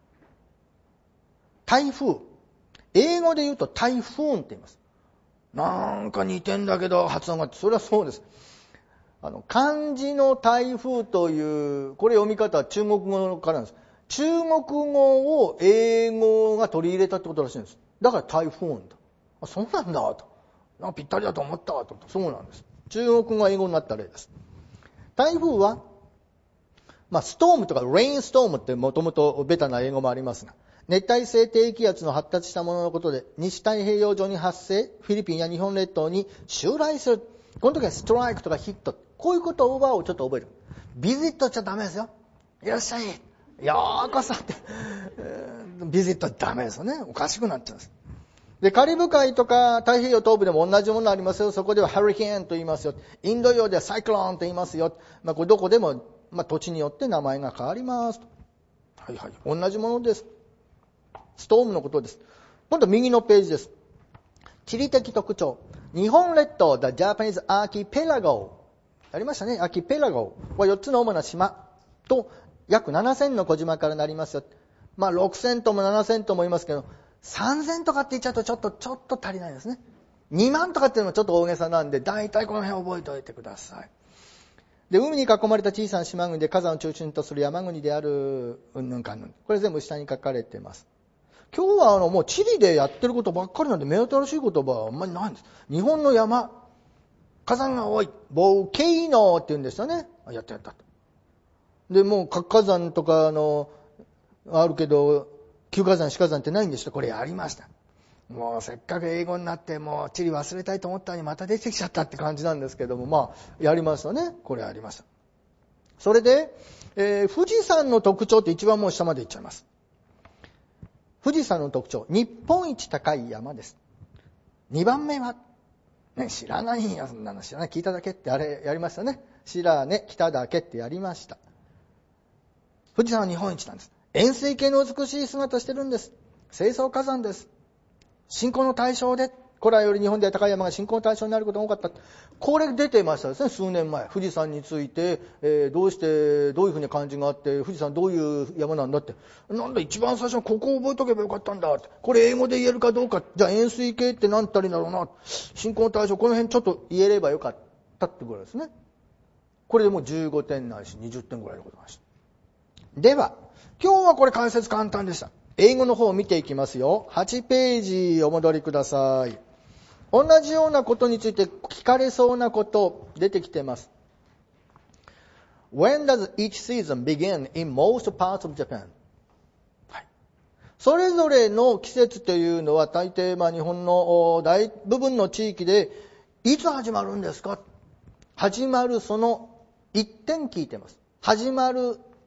Speaker 1: 台風。英語で言うと台風って言います。なんか似てんだけど発音が、それはそうです。あの、漢字の台風という、これ読み方は中国語からなんです。中国語を英語が取り入れたってことらしいんです。だから台風だ。あ、そうなんだと。なんかぴったりだと思ったと。そうなんです。中国語が英語になった例です。台風は、まあ、ストームとかレインストームってもともとベタな英語もありますが、熱帯性低気圧の発達したもののことで、西太平洋上に発生、フィリピンや日本列島に襲来する。この時はストライクとかヒット。こういう言葉をちょっと覚える。ビジットっちゃダメですよ。いらっしゃい。よーこそって。ビジットダメですよね。おかしくなっちゃうんです。で、カリブ海とか太平洋東部でも同じものありますよ。そこではハリケーンと言いますよ。インド洋ではサイクロンと言いますよ。まあ、これどこでも、まあ、土地によって名前が変わります。はいはい。同じものです。ストームのことです。今度右のページです。地理的特徴。日本列島、The Japanese Archipelago。やりましたね。アーキペラゴはよっつの主な島と約ななせんの小島からなりますよ。まあろくせんともななせんとも言いますけど、さんぜんとかって言っちゃうとちょっと、ちょっと足りないですね。にまんとかっていうのもちょっと大げさなんで、だいたいこの辺覚えておいてください。で、海に囲まれた小さな島国で火山を中心とする山国である、うんぬんかんぬん。これ全部下に書かれています。今日はあのもう地理でやってることばっかりなんで目新しい言葉はあんまりないんです。日本の山、火山が多い。ボーケイノーって言うんですよね。やったやったと。で、もう活火山とかあの、あるけど、旧火山、死火山ってないんでした。これやりました。もうせっかく英語になってもう地理忘れたいと思ったのにまた出てきちゃったって感じなんですけども、まあ、やりましたね。これやりました。それで、えー、富士山の特徴って一番もう下まで行っちゃいます。富士山の特徴、日本一高い山です。にばんめは、ね、知らないや、そんなの知らない。聞いただけってあれやりましたね。知らね、来ただけってやりました。富士山は日本一なんです。円錐形の美しい姿してるんです。清掃火山です。信仰の対象で、古来より日本では高い山が信仰の対象になることが多かった。これ出てましたですね、数年前。富士山について、えー、どうして、どういうふうに感じがあって、富士山どういう山なんだって。なんだ、一番最初にここを覚えとけばよかったんだって。これ英語で言えるかどうか。じゃあ円錐形って何たりだろうな。信仰の対象、この辺ちょっと言えればよかったってぐらいですね。これでもうじゅうごてんないしにじゅってんぐらいでございました。では、今日はこれ解説簡単でした。英語の方を見ていきますよ。はちページお戻りください。同じようなことについて聞かれそうなこと出てきてます。When does each season begin in most parts of Japan? はい、それぞれの季節というのは大抵まあ日本の大部分の地域でいつ始まるんですか？始まるその一点聞いてます。始まる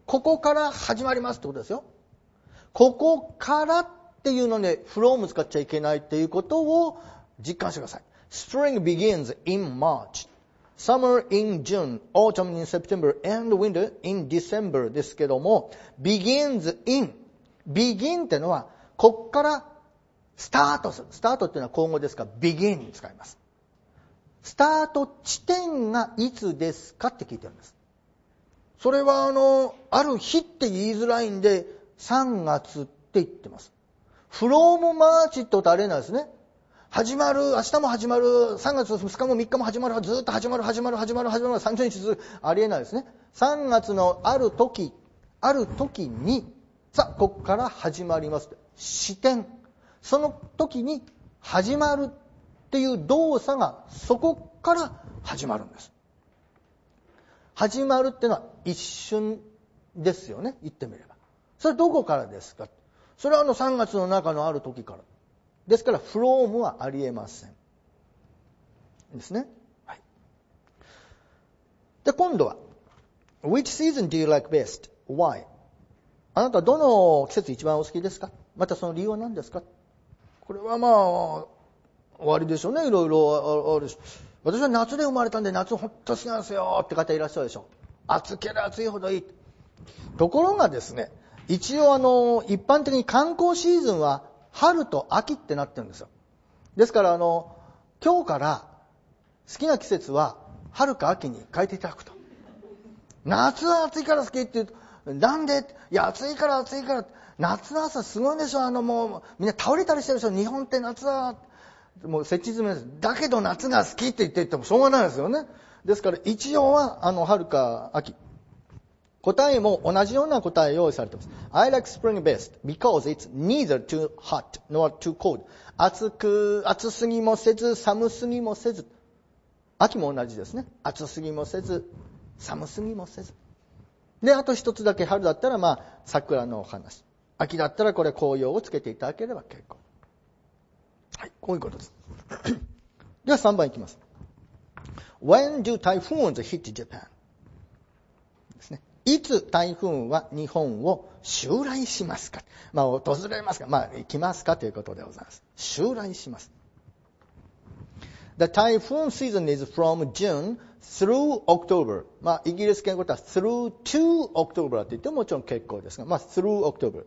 Speaker 1: ここから始まりますってことですよ。ここからっていうので、from 使っちゃいけないっていうことを実感してください。Spring begins in March.Summer in June, autumn in September, and winter in December ですけども、begins in。begin ってのは、こっからスタートする。スタートっていうのは口語ですから、begin に使います。スタート地点がいつですかって聞いてるんです。それはあの、ある日って言いづらいんで、さんがつって言ってます。from March ってことあれなんですね。始まる、明日も始まる、さんがつふつかもみっかも始まる、ずっと始まる、始まる、始まる、始まる、さんじゅうにち続く、ありえないですね。さんがつのある時、ある時に、さあ、ここから始まります。視点。その時に始まるっていう動作がそこから始まるんです。始まるっていうのは一瞬ですよね。言ってみれば。それどこからですか？それはあのさんがつの中のある時から。ですから、from はありえません。ですね。はい。で、今度は、which season do you like best? Why? あなたはどの季節一番お好きですか？またその理由は何ですか？これはまあ、終わりでしょうね。いろいろあるし。私は夏で生まれたんで夏本当好きなんですよって方いらっしゃるでしょ。暑ければ暑いほどいい。ところがですね、一応あの、一般的に観光シーズンは春と秋ってなってるんですよ。ですからあの、今日から好きな季節は春か秋に変えていただくと。夏は暑いから好きって言うと、なんで？いや、暑いから暑いから。夏の朝すごいんでしょ。あのもう、みんな倒れたりしてるでしょ。日本って夏は、もう設置済みです。だけど夏が好きって言って言ってもしょうがないですよね。ですから一応は、あの、春か秋。答えも同じような答え用意されています。I like spring best because it's neither too hot nor too cold. 暑く、暑すぎもせず、寒すぎもせず。秋も同じですね。暑すぎもせず、寒すぎもせず。で、あと一つだけ春だったら、まあ、桜のお話。秋だったらこれ紅葉をつけていただければ結構。はい、こういうことです。ではさんばんいきます。When do typhoons hit Japan? ですね。いつ台風は日本を襲来しますか？まあ、訪れますか？まあ、行きますかということでございます。襲来します。The typhoon season is from June through October. まあ、イギリス系のことは through to October って言ってももちろん結構ですが、まあ、through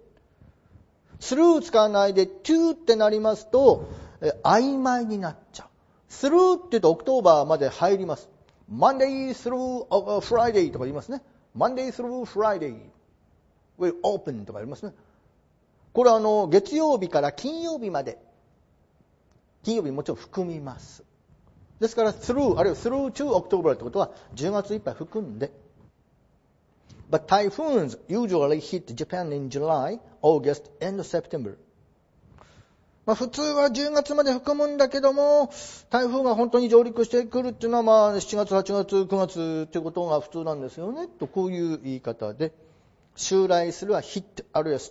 Speaker 1: October。through 使わないで to ってなりますと、え曖昧になっちゃう。through って言うと October まで入ります。Monday through Friday とか言いますね。Monday through Friday will open とか言いますね。これはあの、月曜日から金曜日まで。金曜日もちろん含みます。ですから through あるいは through to October ってことはじゅうがついっぱい含んで。But typhoons usually hit Japan in July, August, and September. まあ普通はじゅうがつまで含むんだけども、台風が本当に上陸してくるっていうのはまあしちがつ、はちがつ、くがつっていうことが普通なんですよね。とこういう言い方で、襲来するは hit あるいは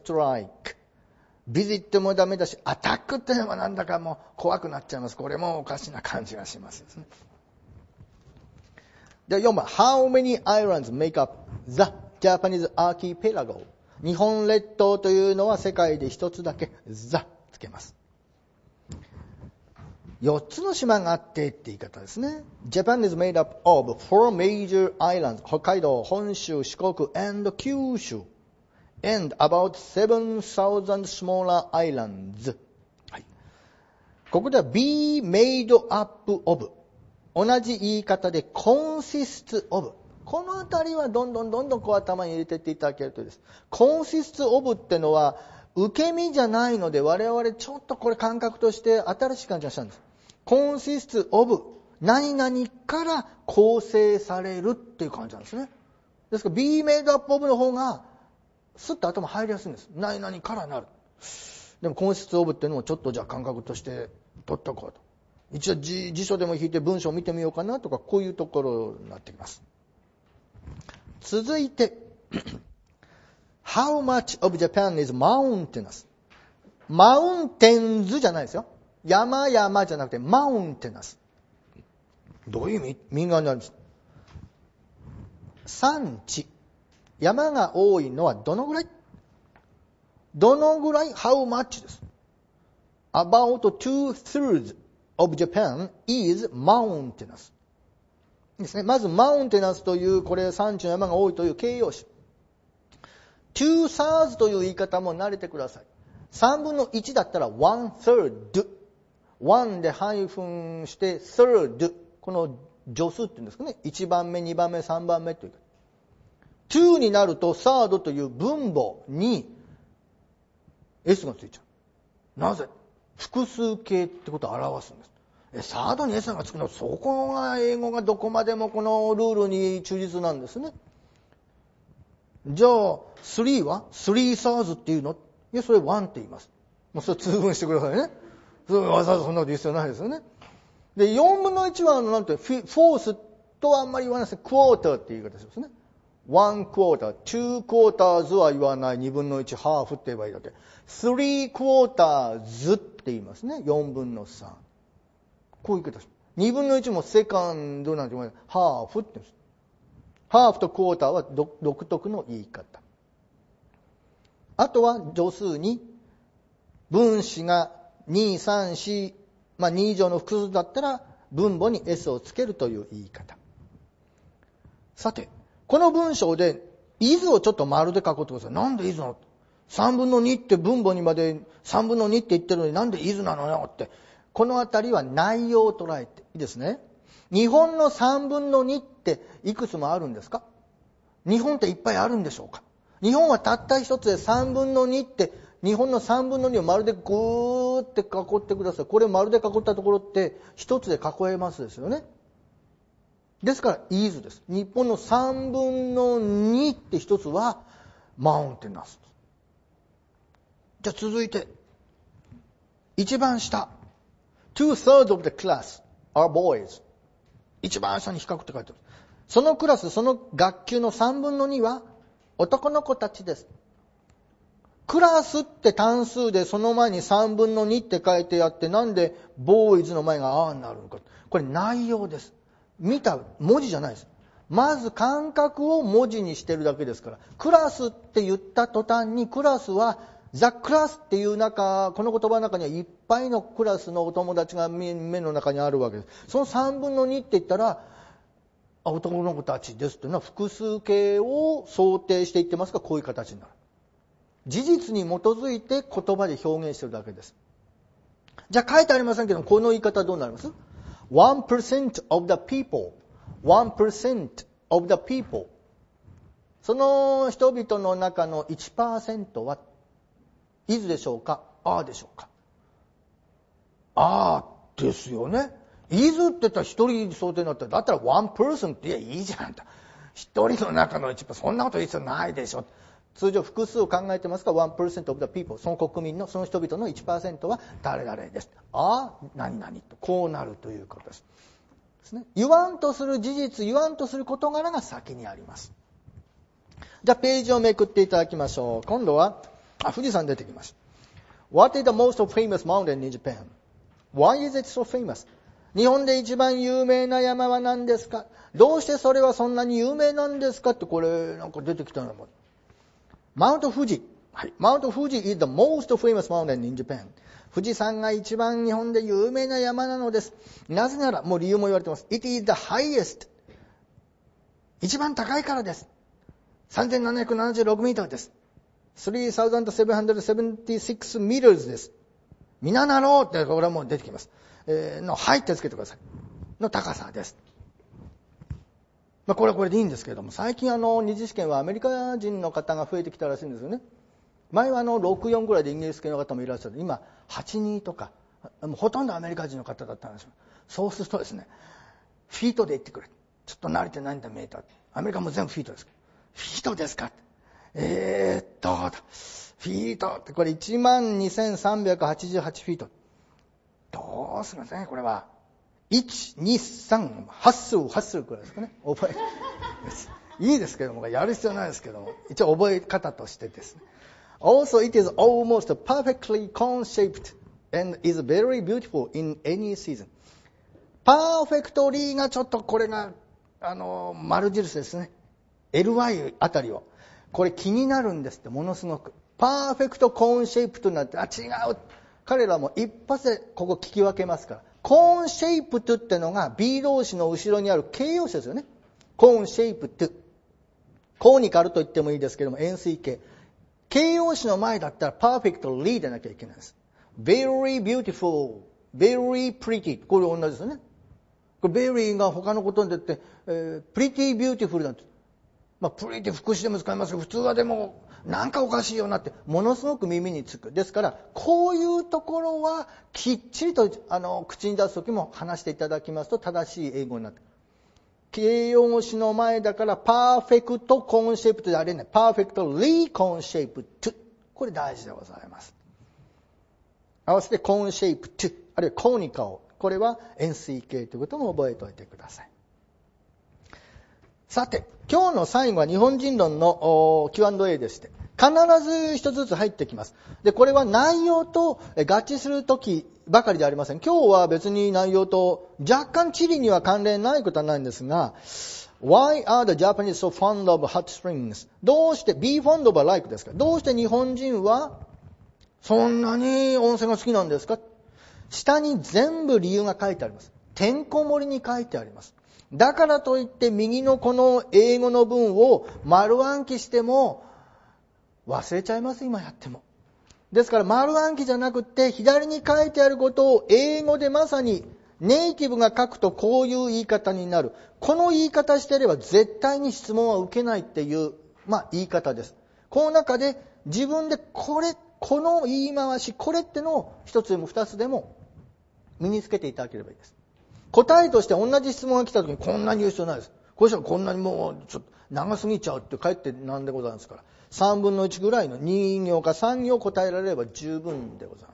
Speaker 1: strike。visit もダメだし、アタックってのはなんだかもう怖くなっちゃいます。これもおかしな感じがしますですね。で、よんばん。How many islands make up the Japanese archipelago? 日本列島というのは世界で一つだけ the つけます。よっつの島があってって言い方ですね。Japan is made up of four major islands. 北海道、本州、四国 and 九州。and about seven thousand smaller islands. はい。ここでは be made up of。同じ言い方で consist of。このあたりはどんどんどんどんこう頭に入れていっていただけるといいです。consist of ってのは受け身じゃないので我々ちょっとこれ感覚として新しい感じがしたんです。consist of 何々から構成されるっていう感じなんですね。ですから be made up of の方がスッと頭入りやすいんです。何々からなる。でもconsist of っていうのもちょっとじゃあ感覚として取っとこうと。一応辞書でも引いて文章を見てみようかなとかこういうところになってきます。続いてHow much of Japan is mountainous? マウンテンズじゃないですよ。山々じゃなくてマウンテナス。どういう意味？右側にあるんです。山地。 山が多いのはどのぐらい？どのぐらい？ How much です。About two-thirds of Japan is mountainous ですね。まず mountainous というこれ山地の山が多いという形容詞。two-thirds という言い方も慣れてください。三分の一だったら one-third。one でハイフンして third。この助数って言うんですかね。いちばんめ、にばんめ、さんばんめという。two になると third という分母に S がついちゃう。なぜ？複数形ってことを表すんです。え、サードに S がつくの、そこが英語がどこまでもこのルールに忠実なんですね。じゃあ、スリーは スリーサーズっていうの？いや、それワンって言います。もうそれ通分してくださいね。それわざわざそんなこと言う必要ないですよね。で、よんぶんのいちは、あの、なんて、フォースとはあんまり言わないですね。クォーターって言い方ですね。ワンクォーター、ツークォーターズは言わない。にぶんのいち、ハーフって言えばいいだけ。スリークォーターズって言いますね。よんぶんのさん。こういう言い方です。にぶんのいちもセカンドなんて言わない。ハーフって言うんです。ハーフとクォーターは独特の言い方。あとは助数に分子がに、さん、よん、まあに以上の複数だったら分母に S をつけるという言い方。さて、この文章で is をちょっと丸で囲ってください。なんで is なの？さんぶんのにって分母にまでさんぶんのにって言ってるのになんで is なのよって。このあたりは内容を捉えていいですね。日本のさんぶんのにっていくつもあるんですか？日本っていっぱいあるんでしょうか？日本はたった一つでさんぶんのにって日本のさんぶんのにを丸でぐーって囲ってください。これ丸で囲ったところって一つで囲えますですよね。ですから is です。日本のさんぶんのにって一つはマウンテナス。じゃあ続いて一番下 two-thirds of the class are boys。一番下に比較って書いてある。そのクラス、その学級のさんぶんのには男の子たちです。クラスって単数でその前にさんぶんのにって書いてあって、なんでボーイズの前があーになるのか。これ内容です。見た文字じゃないです。まず感覚を文字にしてるだけですから。クラスって言った途端にクラスはザ・クラスっていう中、この言葉の中にはいっぱいのクラスのお友達が目の中にあるわけです。そのさんぶんのにって言ったら、男の子たちですっていうのは複数形を想定していってますが、こういう形になる。事実に基づいて言葉で表現してるだけです。じゃあ書いてありませんけど、この言い方どうなります？ ワンパーセント of the people。ワンパーセント of the people。その人々の中の いちパーセント は、is でしょうか？あーでしょうか？あーですよね。is って言ったら一人想定になったら、だったら one person って言えばいいじゃんと。一人の中の いちパーセント、そんなこと言う必要ないでしょ。通常複数を考えてますから ワンパーセント of the people。その国民の、その人々の いちパーセント は誰々です。あー、何々と。こうなるということです。ですね。言わんとする事実、言わんとする事柄が先にあります。じゃあページをめくっていただきましょう。今度は、あ、富士山出てきました。What is the most famous mountain in Japan? Why is it so famous? 日本で一番有名な山は何ですか？どうしてそれはそんなに有名なんですかって、これなんか出てきたのも。マウント富士。はい。マウント富士 is the most famous mountain in Japan. 富士山が一番日本で有名な山なのです。なぜなら、もう理由も言われてます。It is the highest. 一番高いからです。さんぜんななひゃくななじゅうろくメートルです。さんぜんななひゃくななじゅうろくメートルです。みななろうって、これはもう出てきます。えー、の、はいってつけてください。の高さです。まあ、これはこれでいいんですけれども、最近あの、二次試験はアメリカ人の方が増えてきたらしいんですよね。前はあの、ろくじゅうよんぐらいでイギリス系の方もいらっしゃる。今、はちじゅうにとか、ほとんどアメリカ人の方だったんですよ。そうするとですね、フィートで言ってくれ。ちょっと慣れてないんだ、メーター。アメリカも全部フィートです。フィートですか？えーっと、フィートってこれいちまんにせんさんびゃくはちじゅうはちフィート。どうするんですね、これは。いち、に、さん、は数、は数くらいですかね。覚え、いいですけども、やる必要ないですけども、一応覚え方としてですね。Also, it is almost perfectly cone-shaped and is very beautiful in any season. パーフェクトリーがちょっとこれが、あの、丸印ですね。エルワイ あたりを。 これ気になるんですって、ものすごく。パーフェクトコーンシェイプトになって、あ、違う。彼らも一発でここ聞き分けますから。コーンシェイプトってのが B 動詞の後ろにある形容詞ですよね。コーンシェイプト。コーニカルと言ってもいいですけども、円錐形。形容詞の前だったらパーフェクトリーでなきゃいけないです。very beautiful, very pretty。これ同じですよね。これ very が他のことに出て、えー、pretty beautiful なんて。まあ、pretty副詞でも使いますけど、普通はでも、なんかおかしいよなって、ものすごく耳につく。ですから、こういうところは、きっちりと、あの、口に出すときも話していただきますと、正しい英語になってくる。形容詞の前だから、パーフェクトコーンシェイプトであれね、パーフェクトリーコーンシェイプト。これ大事でございます。合わせてコーンシェイプト、あるいはコーニカル。これは円錐形ということも覚えておいてください。さて、今日の最後は日本人論の キューアンドエー でして、必ず一つずつ入ってきます。で、これは内容と合致するときばかりではありません。今日は別に内容と若干地理には関連ないことはないんですが、Why are the Japanese so fond of hot springs? どうして、be fond of a like ですか？どうして日本人はそんなに温泉が好きなんですか？下に全部理由が書いてあります。てんこ盛りに書いてあります。だからといって右のこの英語の文を丸暗記しても忘れちゃいます、今やっても。ですから丸暗記じゃなくって左に書いてあることを英語でまさにネイティブが書くとこういう言い方になる。この言い方してれば絶対に質問は受けないっていう、まあ言い方です。この中で自分でこれ、この言い回し、これってのを一つでも二つでも身につけていただければいいです。答えとして同じ質問が来た時にこんなに言う必要ないです。こうしたらこんなにもうちょっと長すぎちゃうって帰ってなんでございますから。三分の一ぐらいのに行かさん行答えられれば十分でございます。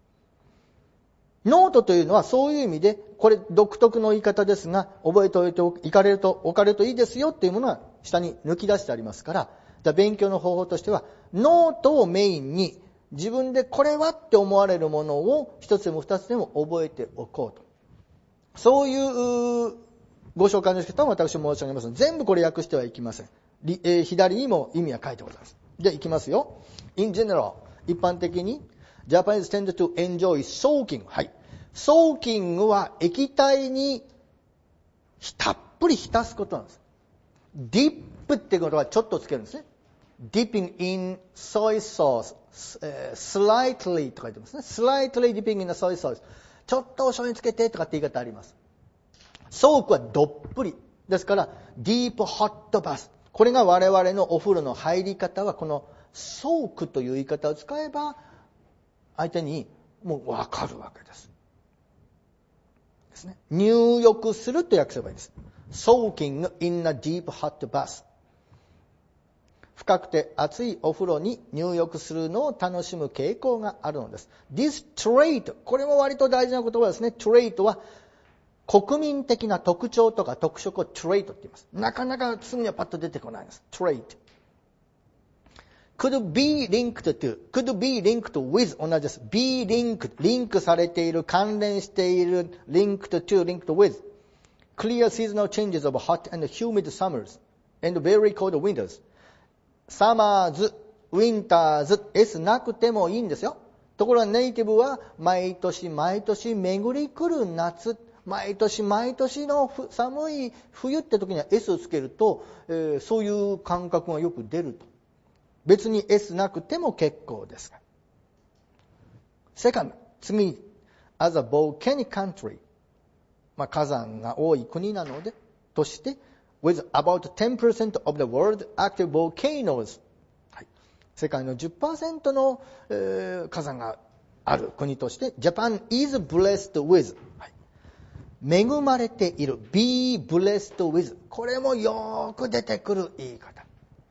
Speaker 1: ノートというのはそういう意味で、これ独特の言い方ですが、覚えておいておかれると、おかれるといいですよっていうものは下に抜き出してありますから、じゃあ勉強の方法としては、ノートをメインに自分でこれはって思われるものを一つでも二つでも覚えておこうと。そういうご紹介の仕方を私申し上げますので、全部これ訳してはいきません。えー、左にも意味は書いてございます。じゃあいきますよ。In general、一般的に、Japanese tend to enjoy soaking。はい。soaking は液体にたっぷり浸すことなんです。dip ってことはちょっとつけるんですね。dipping in soy sauce、えー、slightly と書いてますね。slightly dipping in the soy sauce。ちょっとお醤油つけてとかって言い方あります。ソークはどっぷり。ですから、ディープホットバス。これが我々のお風呂の入り方は、このソークという言い方を使えば、相手にもうわかるわけです。ですね。入浴すると訳せばいいです。soaking in a deep hot bath。深くて熱いお風呂に入浴するのを楽しむ傾向があるのです。This trait、これも割と大事な言葉ですね。trait は国民的な特徴とか特色を trait って言います。なかなかすぐにはパッと出てこないんです。trait。could be linked to, could be linked with 同じです。be linked、リンクされている、関連している、linked to, linked with。clear seasonal changes of hot and humid summers and very cold winters。サマーズ、ウィンターズ、S なくてもいいんですよ。ところがネイティブは毎年毎年巡り来る夏、毎年毎年の寒い冬って時には S をつけると、えー、そういう感覚がよく出ると。別に S なくても結構ですが。セカンド、次に、as a volcanic country、まあ、火山が多い国なので、として、with about ten percent of the world active volcanoes、はい、世界の じゅっパーセント の、えー、火山がある国として Japan is blessed with、はい、恵まれている be blessed with、 これもよく出てくる言い方。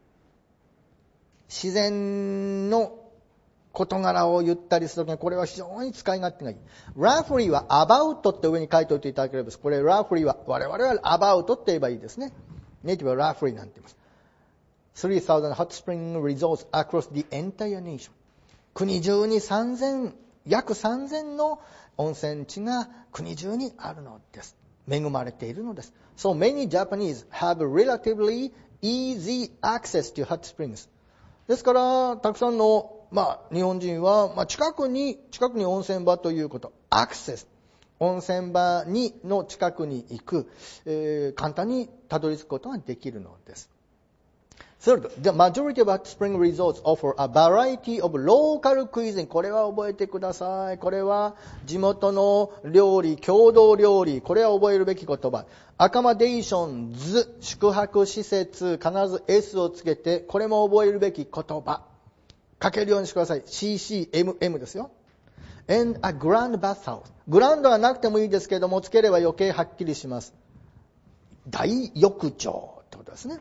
Speaker 1: 自然の事柄を言ったりするときにこれは非常に使い勝手がいい。roughly は about って上に書いておいていただければです。これ roughly は我々は about って言えばいいですね。ネイティブは roughly なんて言います。three thousand hot spring resorts across the entire nation。国中にさんぜん、約さんぜんの温泉地が国中にあるのです。恵まれているのです。So many Japanese have relatively easy access to hot springs。ですから、たくさんの、まあ、日本人は、まあ、近くに、近くに温泉場ということ、アクセス。温泉場にの近くに行く、えー、簡単にたどり着くことができるのです。Third, the majority of hot spring resorts offer a variety of local cuisine. これは覚えてください。これは地元の料理、郷土料理。これは覚えるべき言葉。アカマデーションズ、宿泊施設、必ず S をつけて、これも覚えるべき言葉。書けるようにしてください。シーシーエムエム ですよ。And a grand bathhouse. グランドはなくてもいいですけども、つければ余計はっきりします。大浴場ってことですね。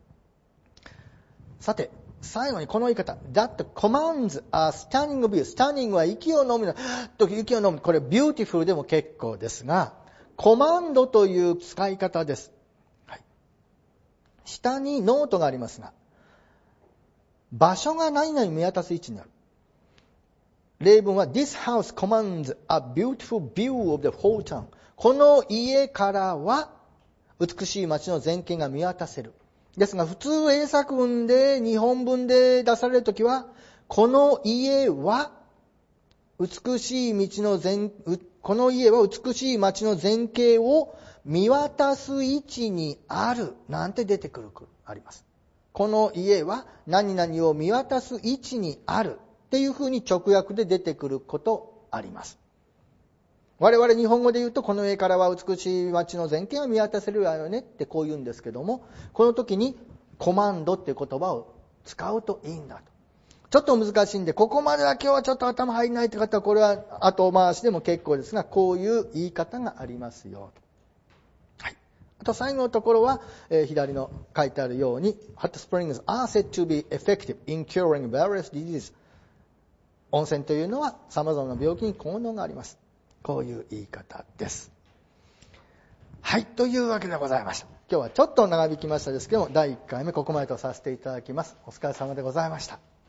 Speaker 1: さて、最後にこの言い方。That commands a stunning view. Stunning は息を飲むの。と息を飲む。これ beautiful でも結構ですが、コマンドという使い方です。はい、下にノートがありますが、場所が何々見渡す位置にある。例文は This house commands a beautiful view of the whole town. この家からは美しい街の全景が見渡せる。ですが普通英作文で日本文で出されるときは、この家は美しい道の全この家は美しい街の全景を見渡す位置にあるなんて出てくるあります。この家は何々を見渡す位置にあるっていうふうに直訳で出てくることあります。我々日本語で言うと、この家からは美しい街の全景が見渡せるわよねってこう言うんですけども、この時にコマンドっていう言葉を使うといいんだと。ちょっと難しいんで、ここまでは今日はちょっと頭入らないって方は、これは後回しでも結構ですが、こういう言い方がありますよ。はい。あと最後のところは、えー、左の書いてあるように、Hot springs are said to be effective in curing various diseases。温泉というのは様々な病気に効能があります。こういう言い方です。はい、というわけでございました。今日はちょっと長引きましたですけども、だいいっかいめここまでとさせていただきます。お疲れ様でございました。